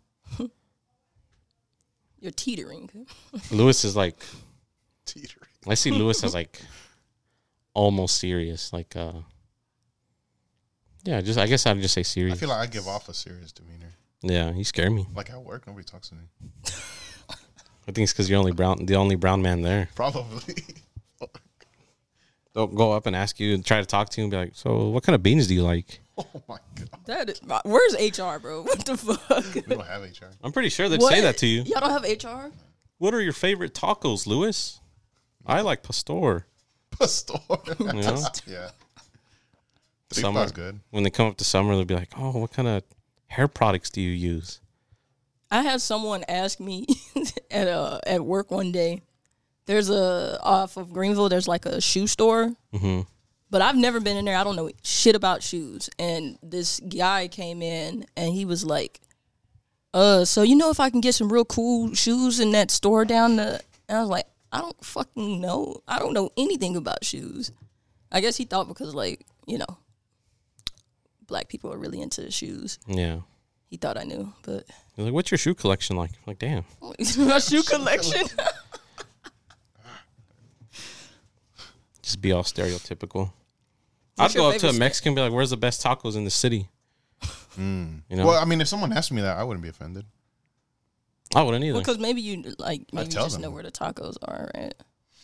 Speaker 3: You're teetering.
Speaker 1: Lewis is like,
Speaker 2: Teetering.
Speaker 1: I see Lewis as like almost serious. Like, yeah, just I guess I'd just say
Speaker 2: I
Speaker 1: serious.
Speaker 2: feel like I give off a serious demeanor.
Speaker 1: Yeah, you scare me.
Speaker 2: Like at work, nobody talks to me.
Speaker 1: I think it's because you're the only brown man there.
Speaker 2: Probably.
Speaker 1: They'll go up and ask you and try to talk to you and be like, so what kind of beans do you like?
Speaker 2: Oh my god.
Speaker 3: That is, where's HR, bro? What the fuck?
Speaker 2: We don't have HR.
Speaker 1: I'm pretty sure they'd
Speaker 3: What?
Speaker 1: say that to you.
Speaker 3: Y'all don't have HR?
Speaker 1: What are your favorite tacos, Lewis? I like pastor.
Speaker 2: Pastor.
Speaker 1: You know?
Speaker 2: Yeah.
Speaker 1: Summer.
Speaker 2: Tripa's good.
Speaker 1: When they come up to summer, they'll be like, oh, what kind of hair products do you use?
Speaker 3: I had someone ask me at work one day. There's off of Greenville, there's like a shoe store.
Speaker 1: Mm-hmm.
Speaker 3: But I've never been in there. I don't know shit about shoes. And this guy came in and he was like, so you know if I can get some real cool shoes in that store down the... And I was like, I don't fucking know. I don't know anything about shoes. I guess he thought because, like, you know, black people are really into shoes.
Speaker 1: Yeah.
Speaker 3: He thought I knew, but...
Speaker 1: You're like, what's your shoe collection like? I'm like, damn.
Speaker 3: My shoe collection?
Speaker 1: Just be all stereotypical.
Speaker 3: What's
Speaker 1: I'd go
Speaker 3: your
Speaker 1: up to a
Speaker 3: favorite
Speaker 1: Mexican and be like, where's the best tacos in the city? You know?
Speaker 2: Well, I mean, if someone asked me that, I wouldn't be offended.
Speaker 1: I wouldn't either.
Speaker 3: Because maybe you like maybe you
Speaker 2: tell
Speaker 3: just
Speaker 2: them.
Speaker 3: know where the tacos are, right?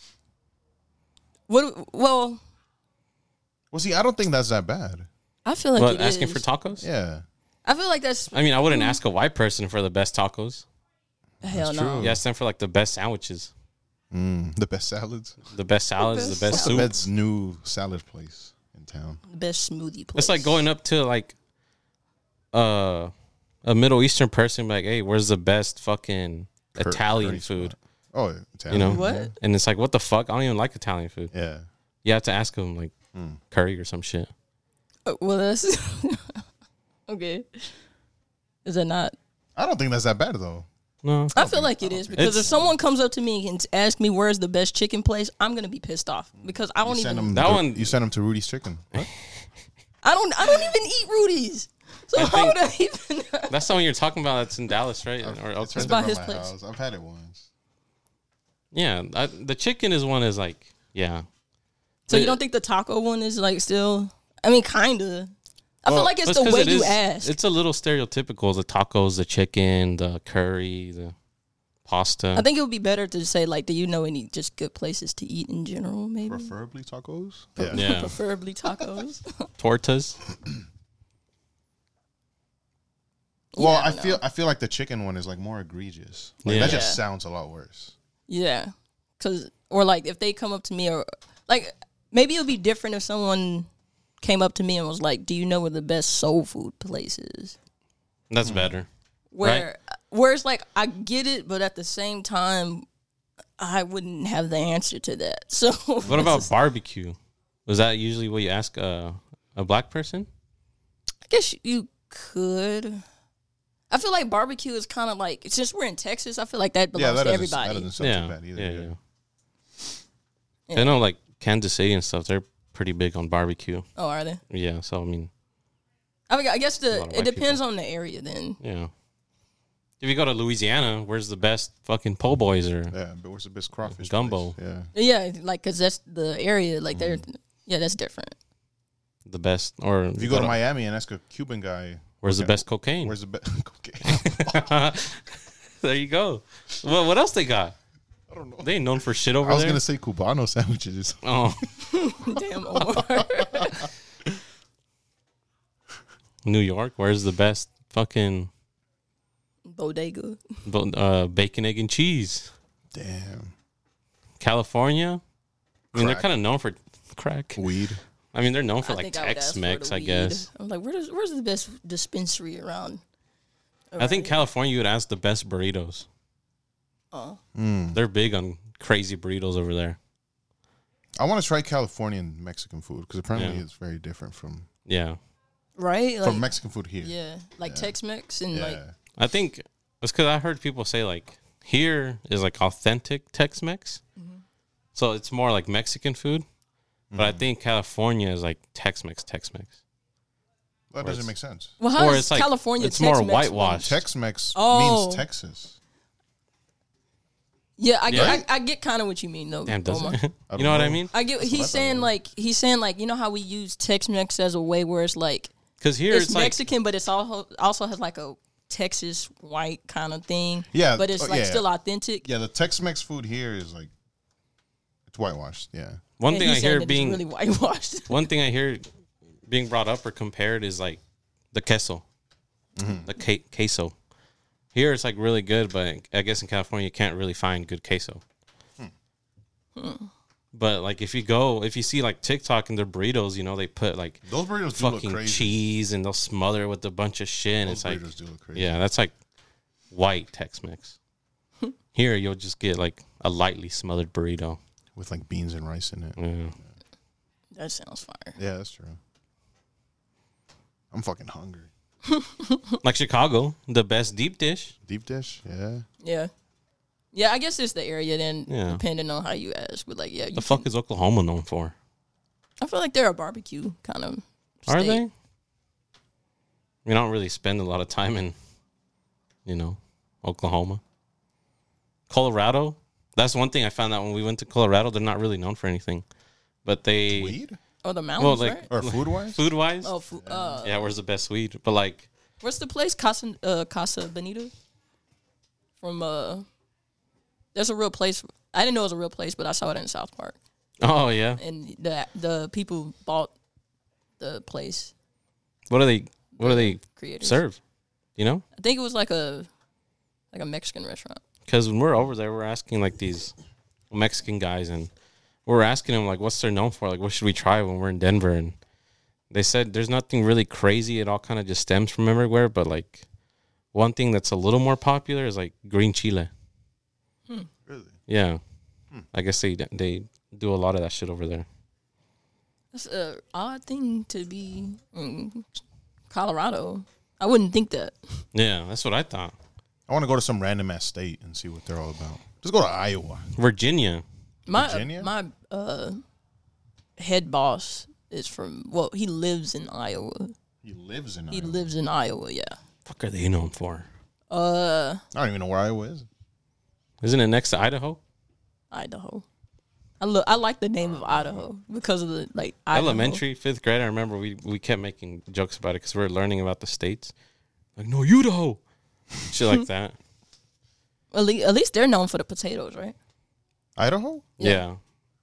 Speaker 3: What? Well,
Speaker 2: Well, see, I don't think that's that bad.
Speaker 3: I feel like
Speaker 1: What,
Speaker 3: it
Speaker 1: asking
Speaker 3: is.
Speaker 1: for tacos?
Speaker 2: Yeah.
Speaker 3: I feel like that's
Speaker 1: I mean, I wouldn't ask a white person for the best tacos.
Speaker 3: hell no.
Speaker 2: true.
Speaker 1: You ask them for like the best sandwiches,
Speaker 2: The best salads.
Speaker 1: the best salads, the best
Speaker 2: What's the
Speaker 1: soup.
Speaker 2: best new salad place in town?
Speaker 3: The best smoothie place.
Speaker 1: It's like going up to like a Middle Eastern person, like, hey, where's the best fucking Italian
Speaker 2: curry
Speaker 1: food?
Speaker 2: spot. Oh, Italian.
Speaker 1: You know?
Speaker 3: What?
Speaker 1: And it's like, what the fuck? I don't even like Italian food.
Speaker 2: Yeah.
Speaker 1: You have to ask them like curry or some shit.
Speaker 3: Well, that's okay. Is it not?
Speaker 2: I don't think that's that bad though.
Speaker 1: No,
Speaker 3: I feel like it is because if
Speaker 1: It's-
Speaker 3: someone comes up to me and asks me where's the best chicken place, I'm gonna be pissed off because I don't
Speaker 2: You
Speaker 3: even.
Speaker 2: send them
Speaker 1: That one-
Speaker 2: You send them to Rudy's Chicken. What?
Speaker 3: I don't even eat Rudy's. So
Speaker 1: I
Speaker 3: how would I
Speaker 1: think-
Speaker 3: even?
Speaker 1: that's the one you're talking about. That's in Dallas, right? Or
Speaker 2: It's
Speaker 1: elsewhere.
Speaker 2: right
Speaker 3: by
Speaker 2: there
Speaker 3: his
Speaker 2: my
Speaker 3: place.
Speaker 2: house. I've had it once.
Speaker 1: Yeah, the chicken is one is like, yeah.
Speaker 3: So you don't think the taco one is like still? I mean, kinda. I feel
Speaker 2: Well,
Speaker 3: like it's
Speaker 1: But
Speaker 3: the
Speaker 1: 'cause
Speaker 3: way
Speaker 1: it
Speaker 3: you
Speaker 1: is-
Speaker 3: ask.
Speaker 1: It's a little stereotypical. The tacos, the chicken, the curry, the pasta.
Speaker 3: I think it would be better to say like, do you know any just good places to eat in general? Maybe
Speaker 2: Preferably tacos.
Speaker 1: Yeah.
Speaker 3: preferably tacos.
Speaker 1: Tortas.
Speaker 2: Well,
Speaker 3: Yeah,
Speaker 2: I feel like the chicken one is like more egregious. Like,
Speaker 1: Yeah.
Speaker 2: That just
Speaker 3: Yeah.
Speaker 2: sounds a lot worse.
Speaker 3: Yeah, cause or like if they come up to me or like maybe it would be different if someone came up to me and was like, "Do you know where the best soul food place is?"
Speaker 1: That's better.
Speaker 3: Where it's like I get it, but at the same time, I wouldn't have the answer to that. So
Speaker 1: What about barbecue? Was that usually what you ask a black person?
Speaker 3: I guess you could. I feel like barbecue is kind of like since we're in Texas, I feel like that belongs to
Speaker 2: That
Speaker 3: everybody.
Speaker 2: doesn't sound
Speaker 1: Yeah,
Speaker 2: too bad either.
Speaker 1: yeah.
Speaker 3: Yeah.
Speaker 1: I know, like Kansas City and stuff. They're pretty big on barbecue.
Speaker 3: Oh, are they?
Speaker 1: Yeah, so I mean,
Speaker 3: I guess
Speaker 1: a lot of
Speaker 3: it
Speaker 1: white
Speaker 3: depends on the area then.
Speaker 1: yeah. If you go to Louisiana, where's the best fucking po' boys or
Speaker 2: Yeah, but what's the best crawfish?
Speaker 1: Gumbo.
Speaker 2: place? Yeah.
Speaker 3: Yeah, like because that's the area. Like they're that's different.
Speaker 1: the best? Or
Speaker 2: If you go to Miami and ask a Cuban guy,
Speaker 1: where's the
Speaker 2: okay,
Speaker 1: best cocaine?
Speaker 2: Where's the best cocaine?
Speaker 1: There you go. Well, what else they got?
Speaker 2: I don't know.
Speaker 1: They ain't known for shit over
Speaker 2: I was
Speaker 1: there.
Speaker 2: gonna say Cubano sandwiches.
Speaker 1: Oh,
Speaker 3: Damn, Omar.
Speaker 1: New York. Where's the best fucking
Speaker 3: Bodega.
Speaker 1: bacon, egg, and cheese?
Speaker 2: Damn.
Speaker 1: California. I mean, they're
Speaker 2: Crack.
Speaker 1: kind of known for crack.
Speaker 2: Weed.
Speaker 1: I mean, they're known for
Speaker 3: I
Speaker 1: like
Speaker 3: think I would ask for
Speaker 1: Tex-Mex,
Speaker 3: the
Speaker 1: I
Speaker 3: weed.
Speaker 1: guess.
Speaker 3: I'm like, where's the best dispensary around?
Speaker 1: I think California, you would ask the best burritos.
Speaker 3: Oh,
Speaker 1: They're big on crazy burritos over there.
Speaker 2: I want to try Californian Mexican food because apparently
Speaker 1: Yeah.
Speaker 2: it's very different from
Speaker 1: Yeah.
Speaker 3: right? Like,
Speaker 2: Mexican food here.
Speaker 3: yeah, like Tex-Mex and
Speaker 2: Yeah.
Speaker 3: like
Speaker 1: I think it's because I heard people say like here is like authentic Tex-Mex.
Speaker 3: Mm-hmm.
Speaker 1: So it's more like Mexican food. But I think California is like Tex-Mex.
Speaker 2: That doesn't make sense.
Speaker 3: well, how
Speaker 1: Or
Speaker 3: is
Speaker 1: it's like
Speaker 3: California
Speaker 1: it's more
Speaker 3: Tex-Mex
Speaker 1: whitewashed.
Speaker 2: Tex-Mex
Speaker 3: Oh.
Speaker 2: means Texas.
Speaker 3: Yeah,
Speaker 1: Yeah.
Speaker 3: I get kind of what you mean though.
Speaker 1: Damn, does
Speaker 3: Omar.
Speaker 1: it?
Speaker 2: I
Speaker 1: You know what I
Speaker 2: don't know.
Speaker 1: mean?
Speaker 3: I get
Speaker 2: what I
Speaker 3: he's
Speaker 2: thought
Speaker 3: saying
Speaker 2: it
Speaker 3: like you know how we use Tex-Mex as a way where it's like
Speaker 1: Because here
Speaker 3: it's
Speaker 1: it's like
Speaker 3: Mexican, but it's also has like a Texas white kind of thing.
Speaker 2: Yeah,
Speaker 3: but it's
Speaker 2: oh,
Speaker 3: like
Speaker 2: yeah.
Speaker 3: still authentic.
Speaker 2: Yeah, the Tex-Mex food here is like it's whitewashed. Yeah.
Speaker 1: one
Speaker 3: And
Speaker 1: thing I
Speaker 3: he's saying
Speaker 1: hear
Speaker 3: that it's
Speaker 1: being
Speaker 3: really whitewashed.
Speaker 1: one thing I hear being brought up or compared is like the queso, the queso. Here it's like really good, but I guess in California you can't really find good queso. But like if you see like TikTok and their burritos, you know they put like
Speaker 2: Those burritos do look
Speaker 1: fucking
Speaker 2: crazy.
Speaker 1: cheese and they'll smother it with a bunch of shit, and
Speaker 2: Those
Speaker 1: it's like
Speaker 2: burritos do look crazy.
Speaker 1: yeah, that's like white Tex-Mex. Here you'll just get like a lightly smothered burrito.
Speaker 2: With like beans and rice in it.
Speaker 1: Yeah.
Speaker 3: That sounds fire.
Speaker 2: Yeah, that's true. I'm fucking hungry.
Speaker 1: Like Chicago, the best deep dish.
Speaker 2: Deep dish? Yeah.
Speaker 3: Yeah. Yeah, I guess it's the area then,
Speaker 1: Yeah.
Speaker 3: depending on how you ask. But like, yeah, you
Speaker 1: The fuck is Oklahoma known for?
Speaker 3: I feel like they're a barbecue kind of.
Speaker 1: Are
Speaker 3: state.
Speaker 1: they? We don't really spend a lot of time in, Oklahoma. Colorado. That's one thing I found out when we went to Colorado. They're not really known for anything, but they
Speaker 2: Weed?
Speaker 3: Oh, the mountains,
Speaker 1: like-
Speaker 3: right?
Speaker 2: Or food wise?
Speaker 1: food wise.
Speaker 3: Oh,
Speaker 1: Yeah, where's the best weed? But like,
Speaker 3: what's the place? Casa Bonita. from there's a real place. I didn't know it was a real place, but I saw it in South Park.
Speaker 1: Oh yeah.
Speaker 3: And the people bought the place.
Speaker 1: What do they
Speaker 3: Creators.
Speaker 1: serve? You know?
Speaker 3: I think it was like a Mexican restaurant.
Speaker 1: Because when we're over there, we're asking like these Mexican guys, and we're asking them like, what's they're known for? Like, what should we try when we're in Denver? And they said there's nothing really crazy. It all kind of just stems from everywhere. But like, one thing that's a little more popular is like green chile.
Speaker 2: Really?
Speaker 1: Yeah, I guess they do a lot of that shit over there.
Speaker 3: That's an odd thing to be in Colorado. I wouldn't think that.
Speaker 1: Yeah, that's what I thought.
Speaker 2: I want to go to some random ass state and see what they're all about. Just go to Iowa.
Speaker 1: Virginia.
Speaker 2: Virginia?
Speaker 3: My head boss is from. Well, he lives in Iowa.
Speaker 2: He lives in
Speaker 3: He
Speaker 2: Iowa.
Speaker 3: lives in Iowa. Yeah.
Speaker 1: Fuck are they known for?
Speaker 2: I don't even know where Iowa is.
Speaker 1: Isn't it next to Idaho?
Speaker 3: Idaho. I like the name of Idaho because of the like Idaho.
Speaker 1: Elementary, 5th grade. I remember we kept making jokes about it because we were learning about the states. Like, no, Idaho. Shit like that.
Speaker 3: At least they're known for the potatoes, right?
Speaker 2: Idaho?
Speaker 1: Yeah.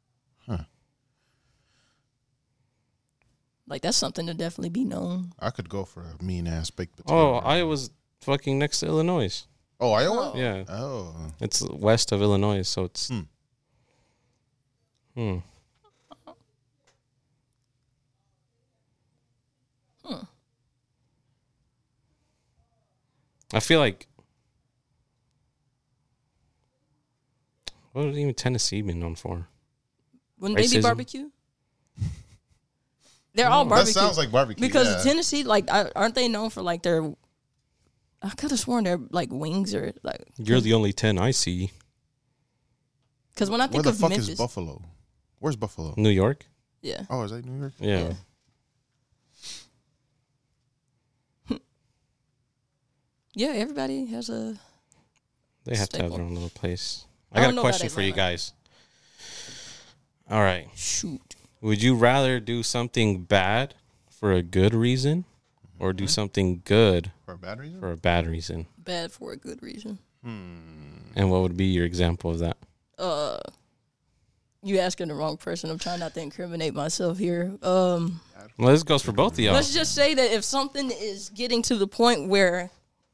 Speaker 3: Like that's something to definitely be known.
Speaker 2: I could go for a mean ass baked potato.
Speaker 1: Oh, Iowa's fucking next to Illinois.
Speaker 2: Oh, Iowa?
Speaker 1: Yeah.
Speaker 2: Oh.
Speaker 1: It's west of Illinois, so it's. I feel like. What would even Tennessee be known for?
Speaker 3: Wouldn't they be
Speaker 1: Racism.
Speaker 3: barbecue? They're all barbecue.
Speaker 2: That sounds like barbecue.
Speaker 3: Because
Speaker 2: yeah.
Speaker 3: Tennessee, like, aren't they known for like their? I could have sworn they're like wings or like.
Speaker 1: You're the only 10 I see.
Speaker 3: Because when I
Speaker 2: Where
Speaker 3: think
Speaker 2: the
Speaker 3: of
Speaker 2: fuck
Speaker 3: Memphis,
Speaker 2: is Buffalo? Where's Buffalo?
Speaker 1: New York?
Speaker 3: yeah,
Speaker 2: Oh, is that New York?
Speaker 1: Yeah.
Speaker 3: yeah, everybody has a.
Speaker 1: They have to have
Speaker 3: Staple.
Speaker 1: their own little place.
Speaker 3: I
Speaker 1: I got
Speaker 3: don't
Speaker 1: a
Speaker 3: know
Speaker 1: question
Speaker 3: about
Speaker 1: for you
Speaker 3: Atlanta.
Speaker 1: guys. All right.
Speaker 3: Shoot.
Speaker 1: Would you rather do something bad for a good reason or do something good
Speaker 2: For a bad reason?
Speaker 1: for a bad reason?
Speaker 3: Bad for a good reason.
Speaker 1: And what would be your example of that?
Speaker 3: You asking the wrong person. I'm trying not to incriminate myself here.
Speaker 1: Well, this goes for both of y'all.
Speaker 3: Let's just say that if something is getting to the point where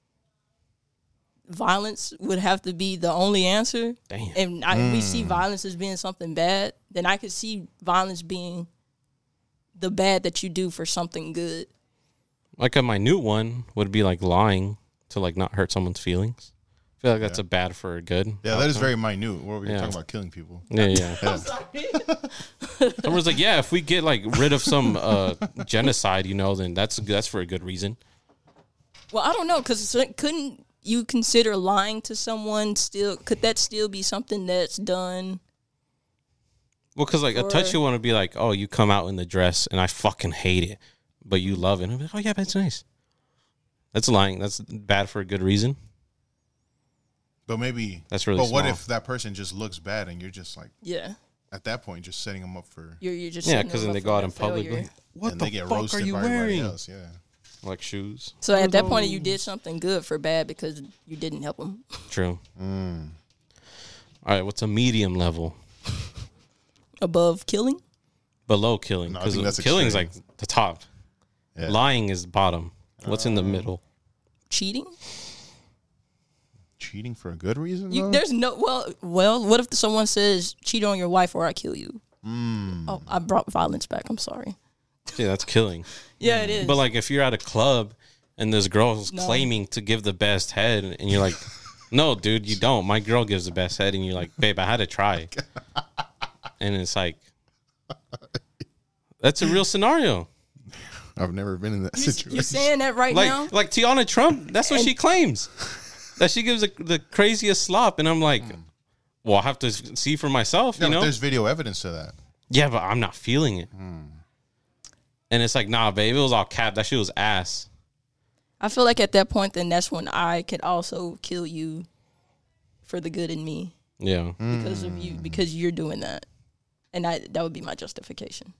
Speaker 3: violence would have to be the only answer,
Speaker 1: Damn.
Speaker 3: and we see violence as being something bad, then I could see violence being the bad that you do for something good.
Speaker 1: Like a minute one would be like lying to like not hurt someone's feelings. I feel like that's a bad for a good.
Speaker 2: Yeah, that is very minute. What were you
Speaker 1: Yeah.
Speaker 2: talking about killing people?
Speaker 1: Yeah, yeah. Someone's like, yeah, if we get like rid of some genocide, you know, then that's for a good reason.
Speaker 3: Well, I don't know, because couldn't you consider lying to someone still? Could that still be something that's done?
Speaker 1: Well, because like a touchy one would be like, oh, you come out in the dress and I fucking hate it, but you love it. And I'm like, oh yeah, but it's nice. That's lying. That's bad for a good reason.
Speaker 2: But maybe
Speaker 1: That's really
Speaker 2: But what
Speaker 1: small.
Speaker 2: if that person just looks bad and you're just like
Speaker 3: Yeah,
Speaker 2: at that point just setting them up for
Speaker 3: you're just
Speaker 1: Yeah,
Speaker 3: setting
Speaker 1: because
Speaker 3: them
Speaker 1: then
Speaker 3: up
Speaker 1: they go out
Speaker 3: for
Speaker 1: in public.
Speaker 3: failure.
Speaker 1: Like, what
Speaker 2: and
Speaker 1: the
Speaker 2: they get
Speaker 1: fuck
Speaker 2: roasted
Speaker 1: are you
Speaker 2: by everybody
Speaker 1: wearing?
Speaker 2: else. Yeah.
Speaker 1: Like shoes.
Speaker 3: So at that point, you did something good for bad because you didn't help them.
Speaker 1: True. All right, what's a medium level?
Speaker 3: Above killing,
Speaker 1: Below killing.
Speaker 2: No, I
Speaker 1: Because
Speaker 2: think that's
Speaker 1: killing's
Speaker 2: extreme.
Speaker 1: like the top.
Speaker 2: Yeah.
Speaker 1: Lying is bottom. What's in the middle?
Speaker 3: cheating.
Speaker 2: Cheating for a good reason?
Speaker 3: You,
Speaker 2: though?
Speaker 3: there's no well. What if someone says cheat on your wife or I kill you? Oh, I brought violence back. I'm sorry.
Speaker 1: Yeah, that's killing.
Speaker 3: Yeah, it is.
Speaker 1: But like if you're at a club and this girl's
Speaker 3: No.
Speaker 1: claiming to give the best head and you're like, no, dude, you don't. My girl gives the best head. And you're like, babe, I had to try. And it's like, that's a real scenario.
Speaker 2: I've never been in that situation.
Speaker 3: you saying that right now?
Speaker 1: Like Tiana Trump, that's what she claims. That she gives the craziest slop. And I'm like, well, I have to see for myself,
Speaker 2: No,
Speaker 1: you
Speaker 2: but
Speaker 1: know?
Speaker 2: there's video evidence to that.
Speaker 1: Yeah, but I'm not feeling it. And it's like, nah, babe, it was all cap. That shit was ass.
Speaker 3: I feel like at that point, then that's when I could also kill you for the good in me
Speaker 1: Yeah.
Speaker 3: because of you, because you're doing that, and that would be my justification.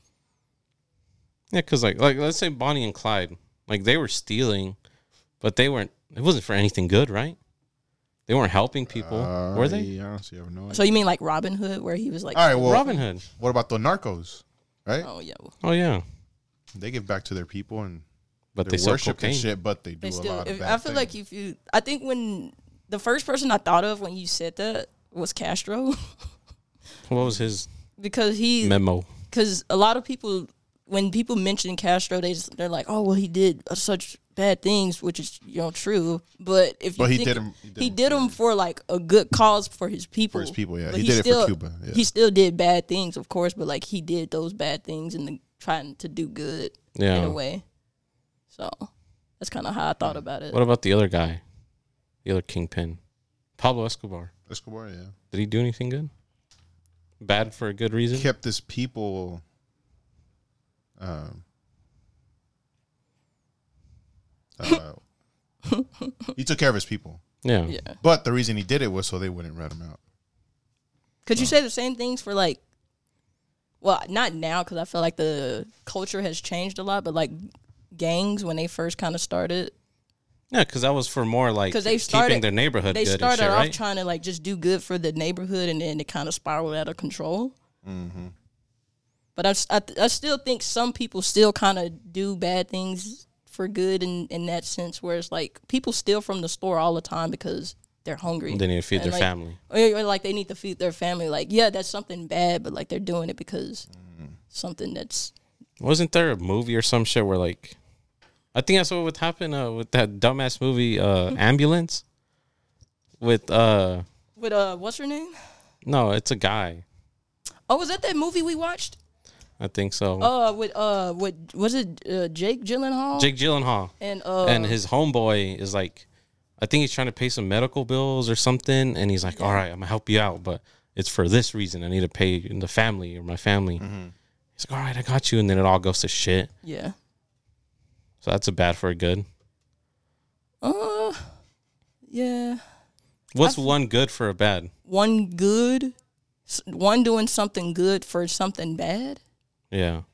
Speaker 1: Yeah, because like let's say Bonnie and Clyde, like they were stealing, but they weren't. It wasn't for anything good, right? They weren't helping people, were they?
Speaker 2: Yeah, honestly, I have no idea.
Speaker 3: So you mean like Robin Hood, where he was like,
Speaker 2: All right, well,
Speaker 1: Robin Hood.
Speaker 2: what about the narcos? Right?
Speaker 3: oh yeah,
Speaker 1: Oh yeah,
Speaker 2: They give back to their people and
Speaker 1: but
Speaker 2: they
Speaker 1: they sell
Speaker 2: worship and
Speaker 1: cocaine.
Speaker 2: shit, but they do
Speaker 3: they
Speaker 2: a
Speaker 3: still.
Speaker 2: lot of
Speaker 3: If,
Speaker 2: bad
Speaker 3: I feel like
Speaker 2: things.
Speaker 3: I think when the first person I thought of when you said that was Castro,
Speaker 1: What was his
Speaker 3: because
Speaker 1: memo?
Speaker 3: because a lot of people, when people mention Castro, they're like, oh well, he did such bad things, which is true. But if you
Speaker 2: But he
Speaker 3: think,
Speaker 2: did 'em-
Speaker 3: he did them for like a good cause for his people.
Speaker 2: For his people, yeah.
Speaker 3: But
Speaker 2: He did it for
Speaker 3: still-
Speaker 2: Cuba, yeah.
Speaker 3: He still did bad things, of course, but like he did those bad things and trying to do good in
Speaker 1: Yeah.
Speaker 3: a way. So that's kind of how I thought about it.
Speaker 1: What about the other guy? The other kingpin, Pablo Escobar.
Speaker 2: Escobar, yeah.
Speaker 1: Did he do anything good? Bad for a good reason?
Speaker 2: Kept his people he took care of his people.
Speaker 1: Yeah.
Speaker 3: Yeah.
Speaker 2: But the reason he did it was so they wouldn't rat him out.
Speaker 3: Could you say the same things for like, well, not now because I feel like the culture has changed a lot, but like gangs when they first kind of started,
Speaker 1: Yeah, because that was for more like
Speaker 3: 'Cause they
Speaker 1: keeping
Speaker 3: started-
Speaker 1: their neighborhood
Speaker 3: they
Speaker 1: good
Speaker 3: started
Speaker 1: and shit,
Speaker 3: off
Speaker 1: right?
Speaker 3: trying to like just do good for the neighborhood, and then it kind of spiraled out of control.
Speaker 2: Mm-hmm.
Speaker 3: But I still think some people still kind of do bad things for good in that sense, where it's like people steal from the store all the time because they're hungry.
Speaker 1: They need to feed
Speaker 3: And,
Speaker 1: their
Speaker 3: like,
Speaker 1: family.
Speaker 3: or like they need to feed their family. Like, yeah, that's something bad, but like they're doing it because something that's
Speaker 1: Wasn't there a movie or some shit where like, I think that's what would happen with that dumbass movie Ambulance. With
Speaker 3: what's her name?
Speaker 1: no, it's a guy.
Speaker 3: Oh, was that movie we watched?
Speaker 1: I think so.
Speaker 3: With was it Jake Gyllenhaal?
Speaker 1: Jake Gyllenhaal.
Speaker 3: and
Speaker 1: His homeboy is like, I think he's trying to pay some medical bills or something, and he's like, all right, I'm gonna help you out, but it's for this reason. I need to pay in the family or my family. He's like, all right, I got you, and then it all goes to shit.
Speaker 3: yeah.
Speaker 1: So that's a bad for a good.
Speaker 3: Yeah.
Speaker 1: What's one good for a bad?
Speaker 3: One good, one doing something good for something bad.
Speaker 1: Yeah.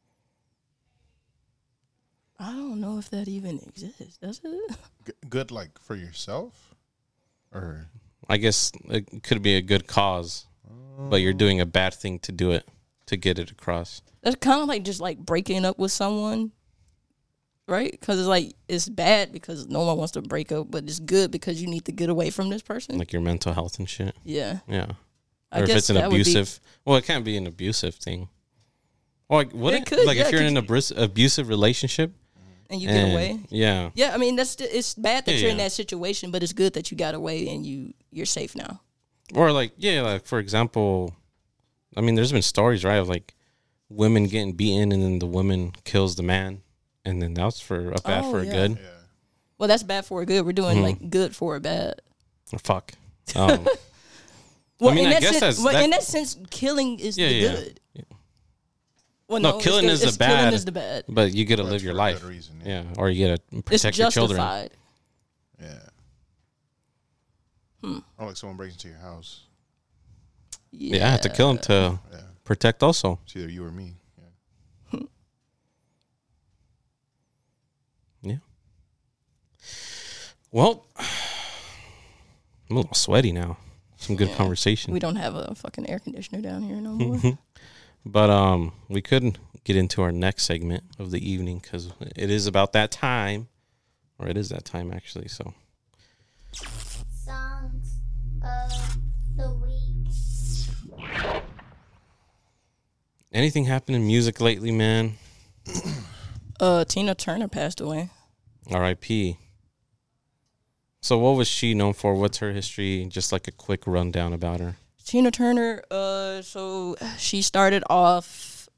Speaker 3: I don't know if that even exists. Does it?
Speaker 2: Good, like for yourself, or
Speaker 1: I guess it could be a good cause, but you're doing a bad thing to do it, to get it across.
Speaker 3: That's kind of like just like breaking up with someone, right? Because it's like it's bad because no one wants to break up, but it's good because you need to get away from this person.
Speaker 1: Like your mental health and shit.
Speaker 3: Yeah.
Speaker 1: Yeah.
Speaker 3: I
Speaker 1: Or if
Speaker 3: guess
Speaker 1: it's an
Speaker 3: that would be-
Speaker 1: abusive, well, it can't be an abusive thing. Or like, would
Speaker 3: It
Speaker 1: it?
Speaker 3: could,
Speaker 1: Like
Speaker 3: yeah,
Speaker 1: if you're in an
Speaker 3: 'cause
Speaker 1: abusive relationship
Speaker 3: And you get away.
Speaker 1: Yeah.
Speaker 3: Yeah, I mean it's bad that
Speaker 1: Yeah,
Speaker 3: you're in
Speaker 1: yeah.
Speaker 3: that situation, but it's good that you got away and you're safe now.
Speaker 1: Or like, yeah, like for example, I mean, there's been stories, right, of like women getting beaten and then the woman kills the man, and then that's for a bad
Speaker 3: Oh,
Speaker 1: for a
Speaker 3: yeah.
Speaker 1: good.
Speaker 2: yeah,
Speaker 3: Well, that's bad for a good. We're doing like good for a bad.
Speaker 1: Or fuck.
Speaker 3: Well,
Speaker 1: I mean,
Speaker 3: in
Speaker 1: I
Speaker 3: that
Speaker 1: guess
Speaker 3: sense,
Speaker 1: that's-
Speaker 3: well,
Speaker 1: that-
Speaker 3: in that sense, killing is
Speaker 1: Yeah,
Speaker 3: the
Speaker 1: yeah.
Speaker 3: good. Well,
Speaker 1: No, killing is the
Speaker 3: Killing
Speaker 1: bad.
Speaker 3: is the bad.
Speaker 1: But you get to
Speaker 2: But
Speaker 1: live
Speaker 2: for
Speaker 1: your
Speaker 2: a good
Speaker 1: life.
Speaker 2: reason,
Speaker 1: yeah.
Speaker 2: yeah.
Speaker 1: Or you get to
Speaker 3: It's
Speaker 1: protect your children.
Speaker 3: justified.
Speaker 2: yeah. Or like someone breaks into your house.
Speaker 1: Yeah, I have to kill him to
Speaker 2: Yeah,
Speaker 1: protect also.
Speaker 2: it's either you or me. Yeah.
Speaker 1: Yeah. Well, I'm a little sweaty now. Some good conversation.
Speaker 3: We don't have a fucking air conditioner down here no more.
Speaker 1: But we could get into our next segment of the evening because it is about that time, or it is that time actually. So
Speaker 4: Songs of the week.
Speaker 1: anything happened in music lately, man?
Speaker 3: Tina Turner passed away.
Speaker 1: R.I.P. So what was she known for? What's her history? Just like a quick rundown about her.
Speaker 3: Tina Turner, so she started off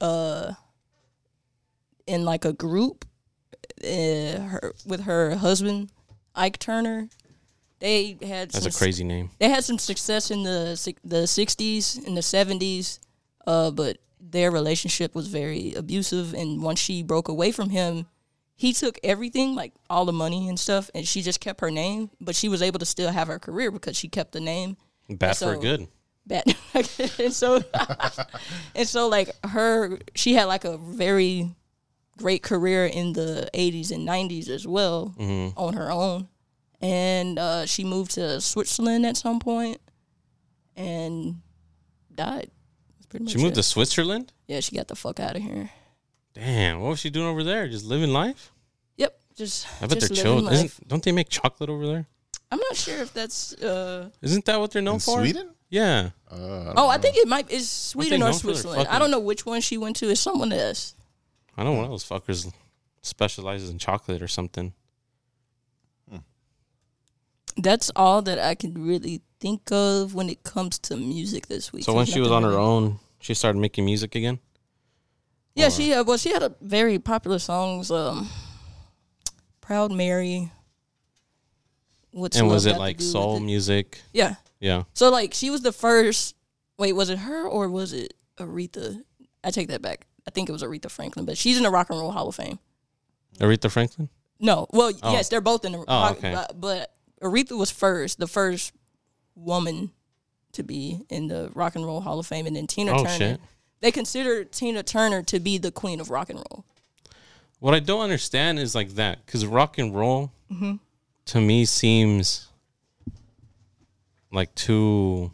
Speaker 3: in like a group with her husband, Ike Turner. They had
Speaker 1: That's a crazy name.
Speaker 3: They had some success in the 60s and the 70s, but their relationship was very abusive. And once she broke away from him, he took everything, like all the money and stuff, and she just kept her name. But she was able to still have her career because she kept the name.
Speaker 1: Bad for
Speaker 3: So-
Speaker 1: good.
Speaker 3: Bad. and so like she had like a very great career in the 80s and 90s as well on her own. and she moved to Switzerland at some point and died. That's pretty much
Speaker 1: She moved
Speaker 3: it.
Speaker 1: to Switzerland?
Speaker 3: Yeah, she got the fuck out of here.
Speaker 1: Damn, what was she doing over there? Just living life?
Speaker 3: Yep, just
Speaker 1: I bet
Speaker 3: just
Speaker 1: they're
Speaker 3: living
Speaker 1: chill.
Speaker 3: life.
Speaker 1: Don't they make chocolate over there?
Speaker 3: I'm not sure if that's.
Speaker 1: Isn't that what they're known
Speaker 2: In
Speaker 1: for?
Speaker 2: Sweden?
Speaker 1: Yeah.
Speaker 3: I think it might is Sweden or
Speaker 1: known for their
Speaker 3: Switzerland. I
Speaker 1: fucking-
Speaker 3: don't know which one she went to. It's someone else.
Speaker 1: I know one of those fuckers specializes in chocolate or something.
Speaker 3: That's all that I can really think of when it comes to music this week.
Speaker 1: So when
Speaker 3: There's
Speaker 1: she was
Speaker 3: nothing
Speaker 1: on her
Speaker 3: really-
Speaker 1: own, she started making music again?
Speaker 3: Yeah, she had a very popular songs. Proud Mary. What's
Speaker 1: And
Speaker 3: Love
Speaker 1: was it
Speaker 3: Got to
Speaker 1: like
Speaker 3: Do with
Speaker 1: soul
Speaker 3: It?
Speaker 1: music?
Speaker 3: Yeah.
Speaker 1: Yeah.
Speaker 3: So like she was the first. Wait, was it her or was it Aretha? I take that back. I think it was Aretha Franklin, but she's in the Rock and Roll Hall of Fame.
Speaker 1: Aretha Franklin?
Speaker 3: No, well,
Speaker 1: Oh.
Speaker 3: yes, they're both in the.
Speaker 1: Okay.
Speaker 3: But Aretha was the first woman to be in the Rock and Roll Hall of Fame, and then Tina
Speaker 1: Oh,
Speaker 3: Turner.
Speaker 1: shit.
Speaker 3: They consider Tina Turner to be the queen of rock and roll.
Speaker 1: What I don't understand is like that, because rock and roll to me seems like too,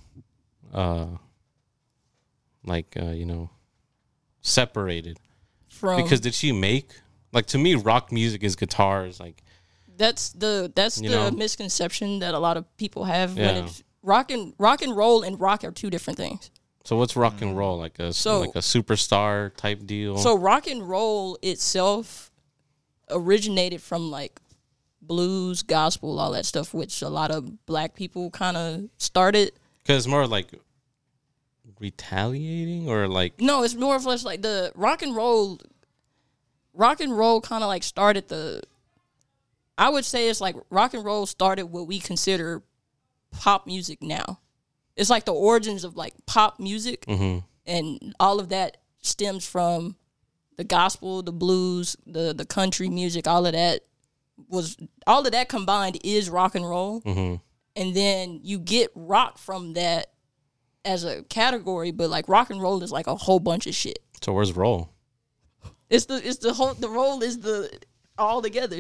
Speaker 1: separated.
Speaker 3: From
Speaker 1: Because did she make like to me rock music is guitars like
Speaker 3: that's the
Speaker 1: You know?
Speaker 3: misconception that a lot of people have
Speaker 1: Yeah.
Speaker 3: when it's rock and roll and rock are two different things.
Speaker 1: so what's rock and roll like a
Speaker 3: So-
Speaker 1: like a superstar type deal?
Speaker 3: So rock and roll itself originated from like blues, gospel, all that stuff, which a lot of black people kind of started.
Speaker 1: Because it's more like retaliating or like
Speaker 3: No, it's more or less like the rock and roll kind of like started I would say it's like rock and roll started what we consider pop music now. It's like the origins of like pop music, and all of that stems from the gospel, the blues, the country music. All of that combined is rock and roll, and then you get rock from that as a category. But like rock and roll is like a whole bunch of shit.
Speaker 1: so where's roll?
Speaker 3: The roll is the all together.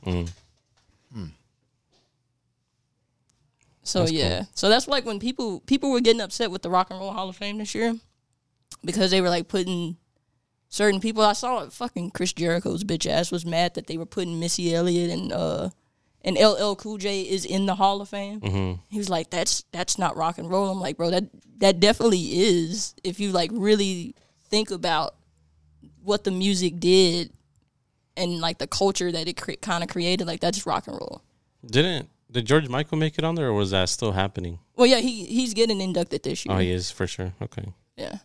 Speaker 3: So
Speaker 1: That's
Speaker 3: yeah, so that's like when people were getting upset with the Rock and Roll Hall of Fame this year because they were like putting certain people. I saw fucking Chris Jericho's bitch ass was mad that they were putting Missy Elliott and LL Cool J is in the Hall of Fame. He was like, that's not rock and roll. I'm like, bro, that definitely is. If you like really think about what the music did and like the culture that it kind of created, like that's rock and roll.
Speaker 1: Did George Michael make it on there or was that still happening?
Speaker 3: Well, yeah, he's getting inducted this year.
Speaker 1: Oh, he is for sure. Okay.
Speaker 3: Yeah.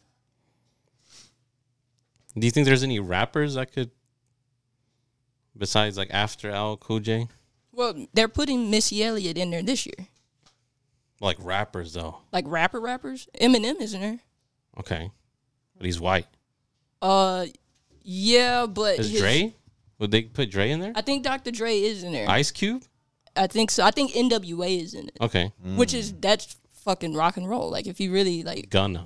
Speaker 1: Do you think there's any rappers that could, besides like after Al Cool J,
Speaker 3: Well, they're putting Missy Elliott in there this year.
Speaker 1: like rappers though?
Speaker 3: Like rappers. Eminem isn't there.
Speaker 1: Okay, but he's white.
Speaker 3: Yeah, but
Speaker 1: Is Dre? Would they put Dre in there?
Speaker 3: I think Dr. Dre is in there.
Speaker 1: Ice Cube?
Speaker 3: I think so. I think NWA is in it,
Speaker 1: Okay,
Speaker 3: which is that's fucking rock and roll. Like if you really like,
Speaker 1: Gunna.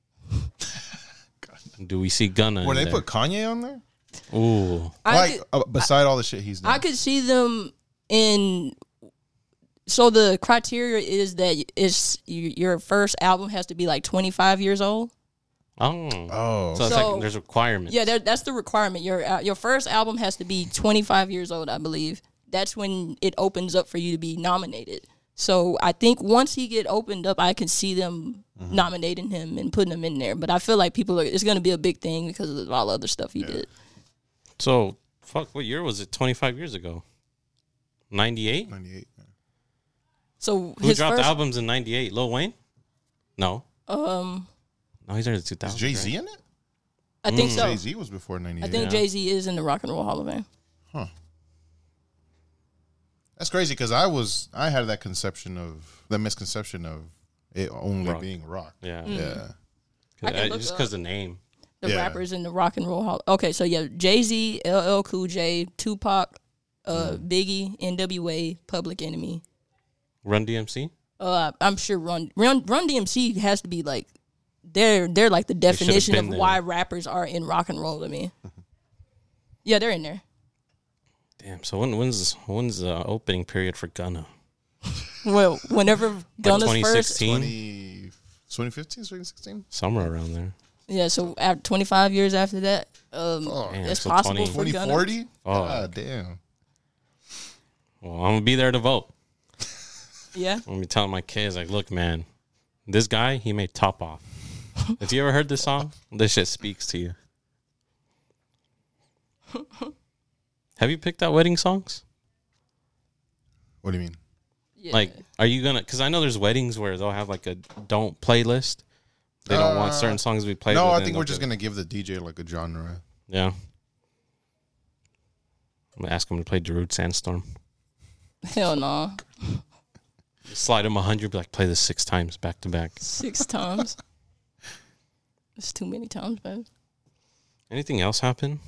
Speaker 1: Do we see Gunna?
Speaker 2: Where
Speaker 1: in
Speaker 2: they
Speaker 1: there?
Speaker 2: put Kanye on there?
Speaker 1: Ooh,
Speaker 2: Beside all the shit he's done.
Speaker 3: I could see them in. So the criteria is that your first album has to be like 25 years old.
Speaker 1: oh, so it's
Speaker 3: So-
Speaker 1: like there's requirements.
Speaker 3: Yeah, that's the requirement. Your first album has to be 25 years old, I believe. That's when it opens up for you to be nominated. So I think once he get opened up, I can see them nominating him and putting him in there. But I feel like it's going to be a big thing because of all the other stuff he did.
Speaker 1: So fuck, what year was it? 25 years ago. 98.
Speaker 2: 98. Yeah.
Speaker 3: So
Speaker 1: Who
Speaker 3: his
Speaker 1: dropped
Speaker 3: first,
Speaker 1: albums in 98? Lil Wayne? No. No, he's in the 2000s.
Speaker 2: Is Jay Z
Speaker 1: right?
Speaker 2: in it?
Speaker 3: I think so.
Speaker 2: Jay Z was before 98.
Speaker 3: I think
Speaker 1: Yeah.
Speaker 3: Jay-Z is in the Rock and Roll Hall of Fame.
Speaker 2: That's crazy because I had that misconception of it only
Speaker 1: Rock.
Speaker 2: being rock.
Speaker 1: Yeah.
Speaker 2: Yeah.
Speaker 3: I can look
Speaker 1: Just
Speaker 3: up
Speaker 1: because the name.
Speaker 3: the
Speaker 2: Yeah.
Speaker 3: rappers in the Rock and Roll Hall. Okay, so yeah, Jay-Z, LL Cool J, Tupac, Biggie, NWA, Public Enemy.
Speaker 1: Run DMC?
Speaker 3: I'm sure Run DMC has to be like they're like the definition of
Speaker 1: been there.
Speaker 3: why rappers are in rock and roll to me. Yeah, they're in there.
Speaker 1: Damn. So when's the opening period for Gunna?
Speaker 3: Well, whenever Gunna's first,
Speaker 1: 2016,
Speaker 2: 2015, 2016?
Speaker 1: somewhere around there.
Speaker 3: yeah. So after 25 years after that,
Speaker 2: Oh,
Speaker 1: Damn,
Speaker 3: it's
Speaker 1: so
Speaker 3: possible
Speaker 1: 20
Speaker 3: for Gunna.
Speaker 2: 2040?
Speaker 1: Oh.
Speaker 2: God damn.
Speaker 1: Well, I'm gonna be there to vote.
Speaker 3: Yeah,
Speaker 1: I'm gonna be telling my kids, like, look, man, this guy, he made Top Off. Have you ever heard this song? This shit speaks to you. Have you picked out wedding songs?
Speaker 2: What do you mean?
Speaker 3: yeah.
Speaker 1: Like, are you gonna? Because I know there's weddings where they'll have like a don't playlist. They don't want certain songs to be played.
Speaker 2: No, I
Speaker 1: within,
Speaker 2: think we're
Speaker 1: like,
Speaker 2: just going to give the DJ like a genre.
Speaker 1: Yeah. I'm gonna ask him to play Darude Sandstorm.
Speaker 3: Hell no.
Speaker 1: Slide him 100, be like, play this 6 times back to back.
Speaker 3: 6 times. It's too many times, man.
Speaker 1: Anything else happen?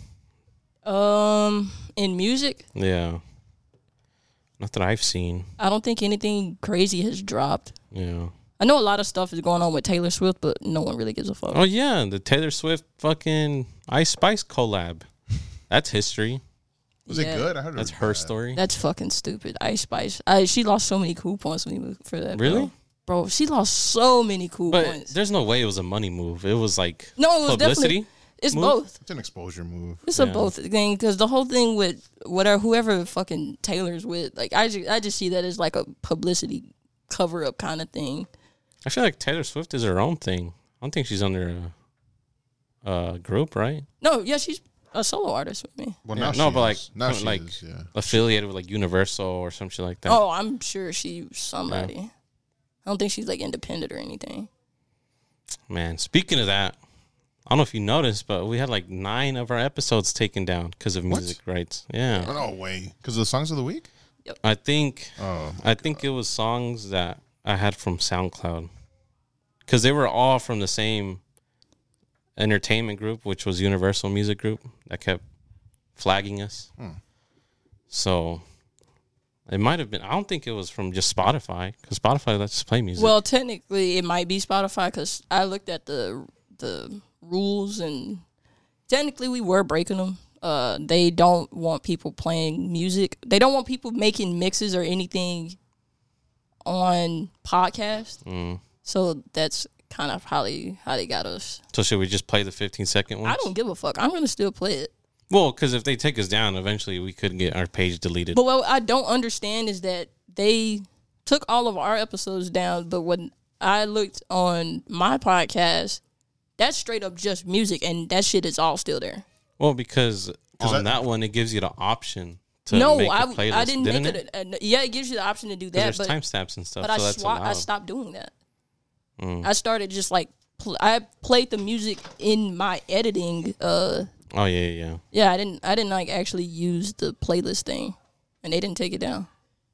Speaker 3: In music,
Speaker 1: Yeah. Not that I've seen.
Speaker 3: I don't think anything crazy has dropped.
Speaker 1: Yeah.
Speaker 3: I know a lot of stuff is going on with Taylor Swift, but no one really gives a fuck.
Speaker 1: Oh yeah, the Taylor Swift fucking Ice Spice collab. That's history.
Speaker 2: Was
Speaker 3: Yeah.
Speaker 2: it good? I heard it
Speaker 1: That's
Speaker 2: was
Speaker 1: her
Speaker 2: bad.
Speaker 1: story.
Speaker 3: That's fucking stupid. Ice Spice. She lost so many coupons for that.
Speaker 1: Really?
Speaker 3: Bro, she lost so many
Speaker 1: But
Speaker 3: coupons.
Speaker 1: there's no way it was a money move. It was like
Speaker 3: No, it was
Speaker 1: publicity.
Speaker 3: definitely. It's
Speaker 1: move?
Speaker 3: both.
Speaker 2: It's an exposure move.
Speaker 3: It's
Speaker 1: Yeah.
Speaker 3: a both thing because the whole thing with whoever fucking Taylor's with, like I just see that as like a publicity cover up kind of thing.
Speaker 1: I feel like Taylor Swift is her own thing. I don't think she's under a group, right?
Speaker 3: No, yeah, she's a solo artist with me.
Speaker 2: Well,
Speaker 1: Yeah,
Speaker 2: now
Speaker 1: no,
Speaker 2: she
Speaker 1: but like,
Speaker 2: is. Now she
Speaker 1: like
Speaker 2: is, yeah.
Speaker 1: affiliated with like Universal or some shit like that.
Speaker 3: Oh, I'm sure she's somebody. I don't think she's like independent or anything.
Speaker 1: Man, speaking of that, I don't know if you noticed, but we had like 9 of our episodes taken down because of music rights. Yeah,
Speaker 2: Oh, no way. Because of the songs of the week?
Speaker 1: I think
Speaker 2: Oh.
Speaker 1: it was songs that I had from SoundCloud because they were all from the same entertainment group, which was Universal Music Group, that kept flagging us. So it might have been. I don't think it was from just Spotify because Spotify lets us play music.
Speaker 3: Well, technically, it might be Spotify because I looked at the rules and technically we were breaking them. They don't want people playing music. They don't want people making mixes or anything on podcast. So that's kind of how they got us.
Speaker 1: So should we just play the 15-second ones?
Speaker 3: I don't give a fuck. I'm gonna still play it.
Speaker 1: Well, because if they take us down, eventually we could get our page deleted.
Speaker 3: But what I don't understand is that they took all of our episodes down, but when I looked on my podcast, that's straight up just music, and that shit is all still there.
Speaker 1: Well, because on that one, it gives you the option to make a playlist.
Speaker 3: I didn't
Speaker 1: didn't
Speaker 3: make it. Yeah, it gives you the option to do that,
Speaker 1: There's
Speaker 3: but
Speaker 1: timestamps and stuff,
Speaker 3: but
Speaker 1: so that's
Speaker 3: I
Speaker 1: allowed.
Speaker 3: stopped doing that. I started just like I played the music in my editing.
Speaker 1: Oh yeah.
Speaker 3: Yeah, I didn't like actually use the playlist thing, and they didn't take it down.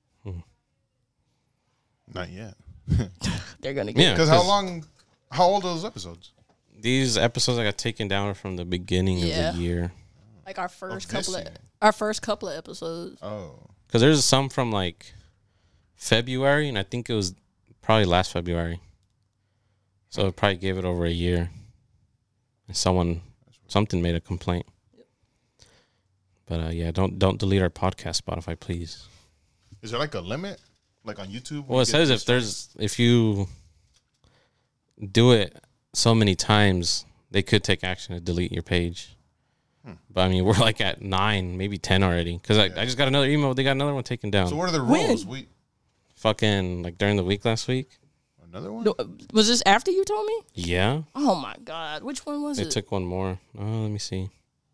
Speaker 2: Not yet.
Speaker 3: They're gonna get
Speaker 1: Yeah.
Speaker 2: Because how old are those episodes?
Speaker 1: These episodes I got taken down from the beginning
Speaker 3: Yeah.
Speaker 1: of the year.
Speaker 3: like our first
Speaker 2: this
Speaker 3: couple
Speaker 2: year.
Speaker 3: our first couple of episodes.
Speaker 2: Oh.
Speaker 1: Because there's some from like February, and I think it was probably last February. So it probably gave it over a year. And something made a complaint. But yeah, don't delete our podcast, Spotify, please.
Speaker 2: Is there like a limit? Like on YouTube?
Speaker 1: Well, it says if you do it so many times, they could take action to delete your page. But I mean, we're like at 9, maybe 10 already. Because I just got another email. They got another one taken down.
Speaker 2: So what are the
Speaker 3: When?
Speaker 2: rules?
Speaker 1: Fucking like during the week last week.
Speaker 2: Another one?
Speaker 3: No, was this after you told me?
Speaker 1: Yeah,
Speaker 3: Oh my god, which one was
Speaker 1: they
Speaker 3: it?
Speaker 1: took one more. Oh, let me see.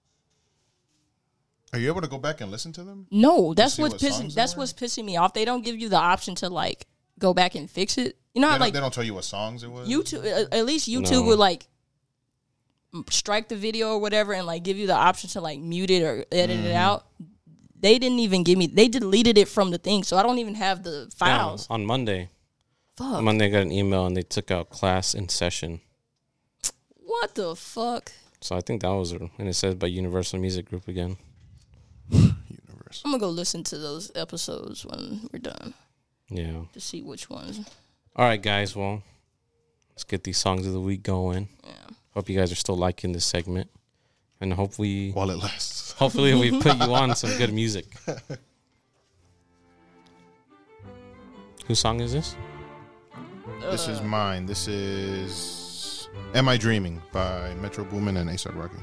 Speaker 2: Are you able to go back and listen to them?
Speaker 3: No, that's
Speaker 2: see
Speaker 3: what's
Speaker 2: what
Speaker 3: pissing.
Speaker 2: songs
Speaker 3: That's
Speaker 2: they
Speaker 3: what's pissing me off. They don't give you the option to like go back and fix it. You know how
Speaker 2: They don't tell you what songs it was?
Speaker 3: YouTube, at least YouTube
Speaker 1: No.
Speaker 3: would like strike the video or whatever and like give you the option to like mute it or edit it out. They didn't even give me. They deleted it from the thing, so I don't even have the files.
Speaker 1: Yeah, on Monday.
Speaker 3: Fuck.
Speaker 1: Monday I got an email and they took out class in session.
Speaker 3: What the fuck?
Speaker 1: So I think that was and it says by Universal Music Group again.
Speaker 2: Universe.
Speaker 3: I'm gonna go listen to those episodes when we're done
Speaker 1: Yeah.
Speaker 3: to see which ones.
Speaker 1: All right, guys. Well, let's get these songs of the week going.
Speaker 3: Yeah.
Speaker 1: Hope you guys are still liking this segment, and hopefully
Speaker 2: While it lasts.
Speaker 1: we put you on some good music. Whose song is this?
Speaker 2: This is mine. This is Am I Dreaming by Metro Boomin and A$AP Rocky.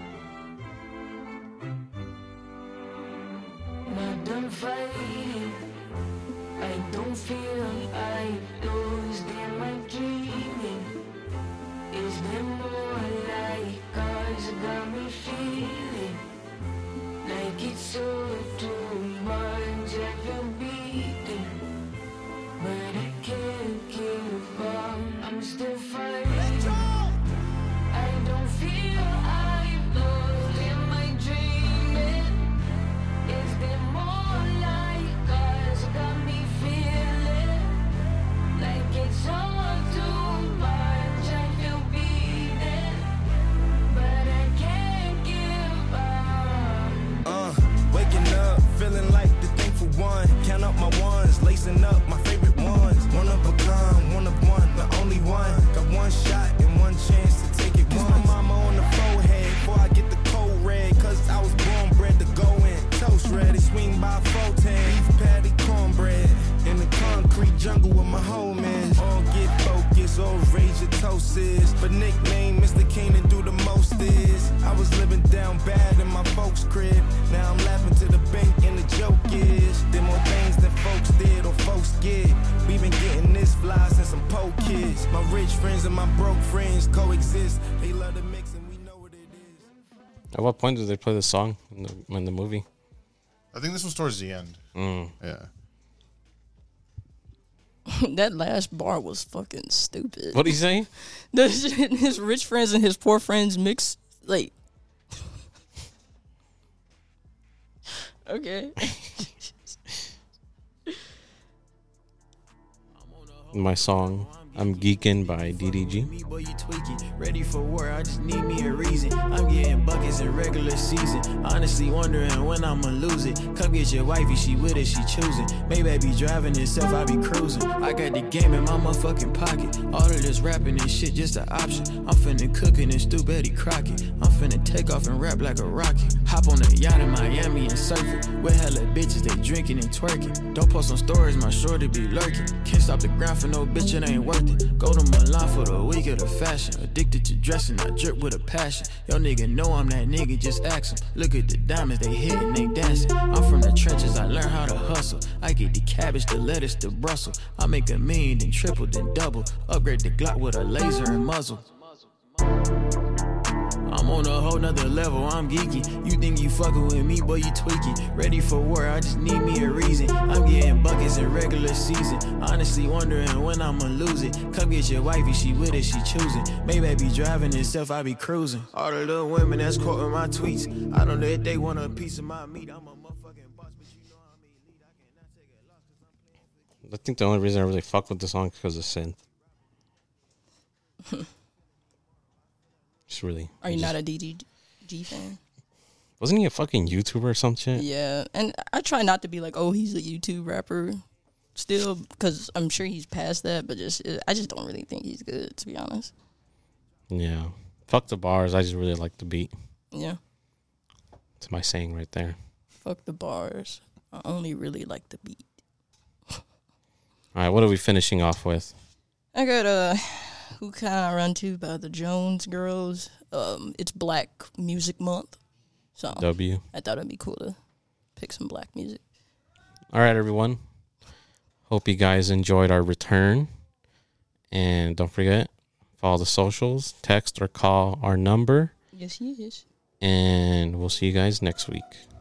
Speaker 5: Not done fighting. I don't feel I lost. Am I dreaming? Is there more like cause it got me feeling like it's all too much. I feel beaten, but I can't give up. I'm still fighting. I don't feel I've lost. Am I dreaming? Is there more like us? Got me feeling like it's all too much. I feel beaten, but I can't give up.
Speaker 6: Waking up, feeling like the thankful one. Count up my ones, lacing up my favorite ones. One of a kind, one of one, the only one. Got one shot and one chance to take it. Kiss my mama on the forehead before I get the cold red. Cause I was born bred to go in. Toast ready, swing by 410. Beef patty, cornbread. In the concrete jungle with my homies. All get focused, all rage your toast is. But nickname Mr. Keenan do the most is. I was living down bad in my folks' crib. Now I'm laughing to the bank and the joke is. There more things than folks did or folks get. We been getting this fly since I'm po kids. My rich friends and my broke friends coexist. They love the mix and we know what it is.
Speaker 1: At what point did they play the song in the movie?
Speaker 2: I think this was towards the end. Yeah.
Speaker 3: That last bar was fucking stupid.
Speaker 1: What did he say?
Speaker 3: His rich friends and his poor friends mix, like. Okay.
Speaker 1: My song, I'm Geekin' by DDG.
Speaker 7: Me, boy, you tweaking. Ready for war, I just need me a reason. I'm getting buckets in regular season. Honestly wondering when I'ma lose it. Come get your wifey, she with it, she choosing. Maybe I be driving itself, I be cruising. I got the game in my motherfucking pocket. All of this rapping and shit just an option. I'm finna cooking and stew Betty Crockett. I'm finna take off and rap like a rocket. Hop on a yacht in Miami and surf it. With hella bitches, they drinking and twerking. Don't post on stories, my shorty be lurking. Can't stop the grind for no bitch, it ain't worth it. Go to Milan for the week of the fashion. Addicted to dressing, I drip with a passion. Yo nigga know I'm that nigga, just ask him. Look at the diamonds, they hitting, they dancing. I'm from the trenches, I learn how to hustle. I get the cabbage, the lettuce, the Brussels. I make a million, then triple, then double. Upgrade the Glock with a laser and muzzle. I'm on a whole nother level, I'm geeky. You think you fucking with me, boy, you tweaking. Ready for war, I just need me a reason. I'm getting buckets in regular season. Honestly wondering when I'ma lose it. Come get your wifey, she with it, she choosing. Maybe I be driving itself, I be cruising. All the little women that's quoting my tweets. I don't know if they want a piece of my meat. I'm a motherfucking boss, but you know I'm elite. I cannot take a loss cause I'm playing for you.
Speaker 1: I think the only reason I really fuck with the song is because of synth. Just really.
Speaker 3: Are you not a DDG fan?
Speaker 1: Wasn't he a fucking YouTuber or some shit?
Speaker 3: Yeah, and I try not to be like, oh, he's a YouTube rapper still, because I'm sure he's past that, but I just don't really think he's good, to be honest.
Speaker 1: Yeah. Fuck the bars. I just really like the beat.
Speaker 3: Yeah.
Speaker 1: That's my saying right there.
Speaker 3: Fuck the bars. I only really like the beat.
Speaker 1: All right, what are we finishing off with?
Speaker 3: I got Who Can I Run To by the Jones Girls. It's Black Music Month. So
Speaker 1: W.
Speaker 3: I thought it'd be cool to pick some black music.
Speaker 1: All right, everyone. Hope you guys enjoyed our return. And don't forget, follow the socials, text or call our number.
Speaker 3: Yes, yes.
Speaker 1: And we'll see you guys next week.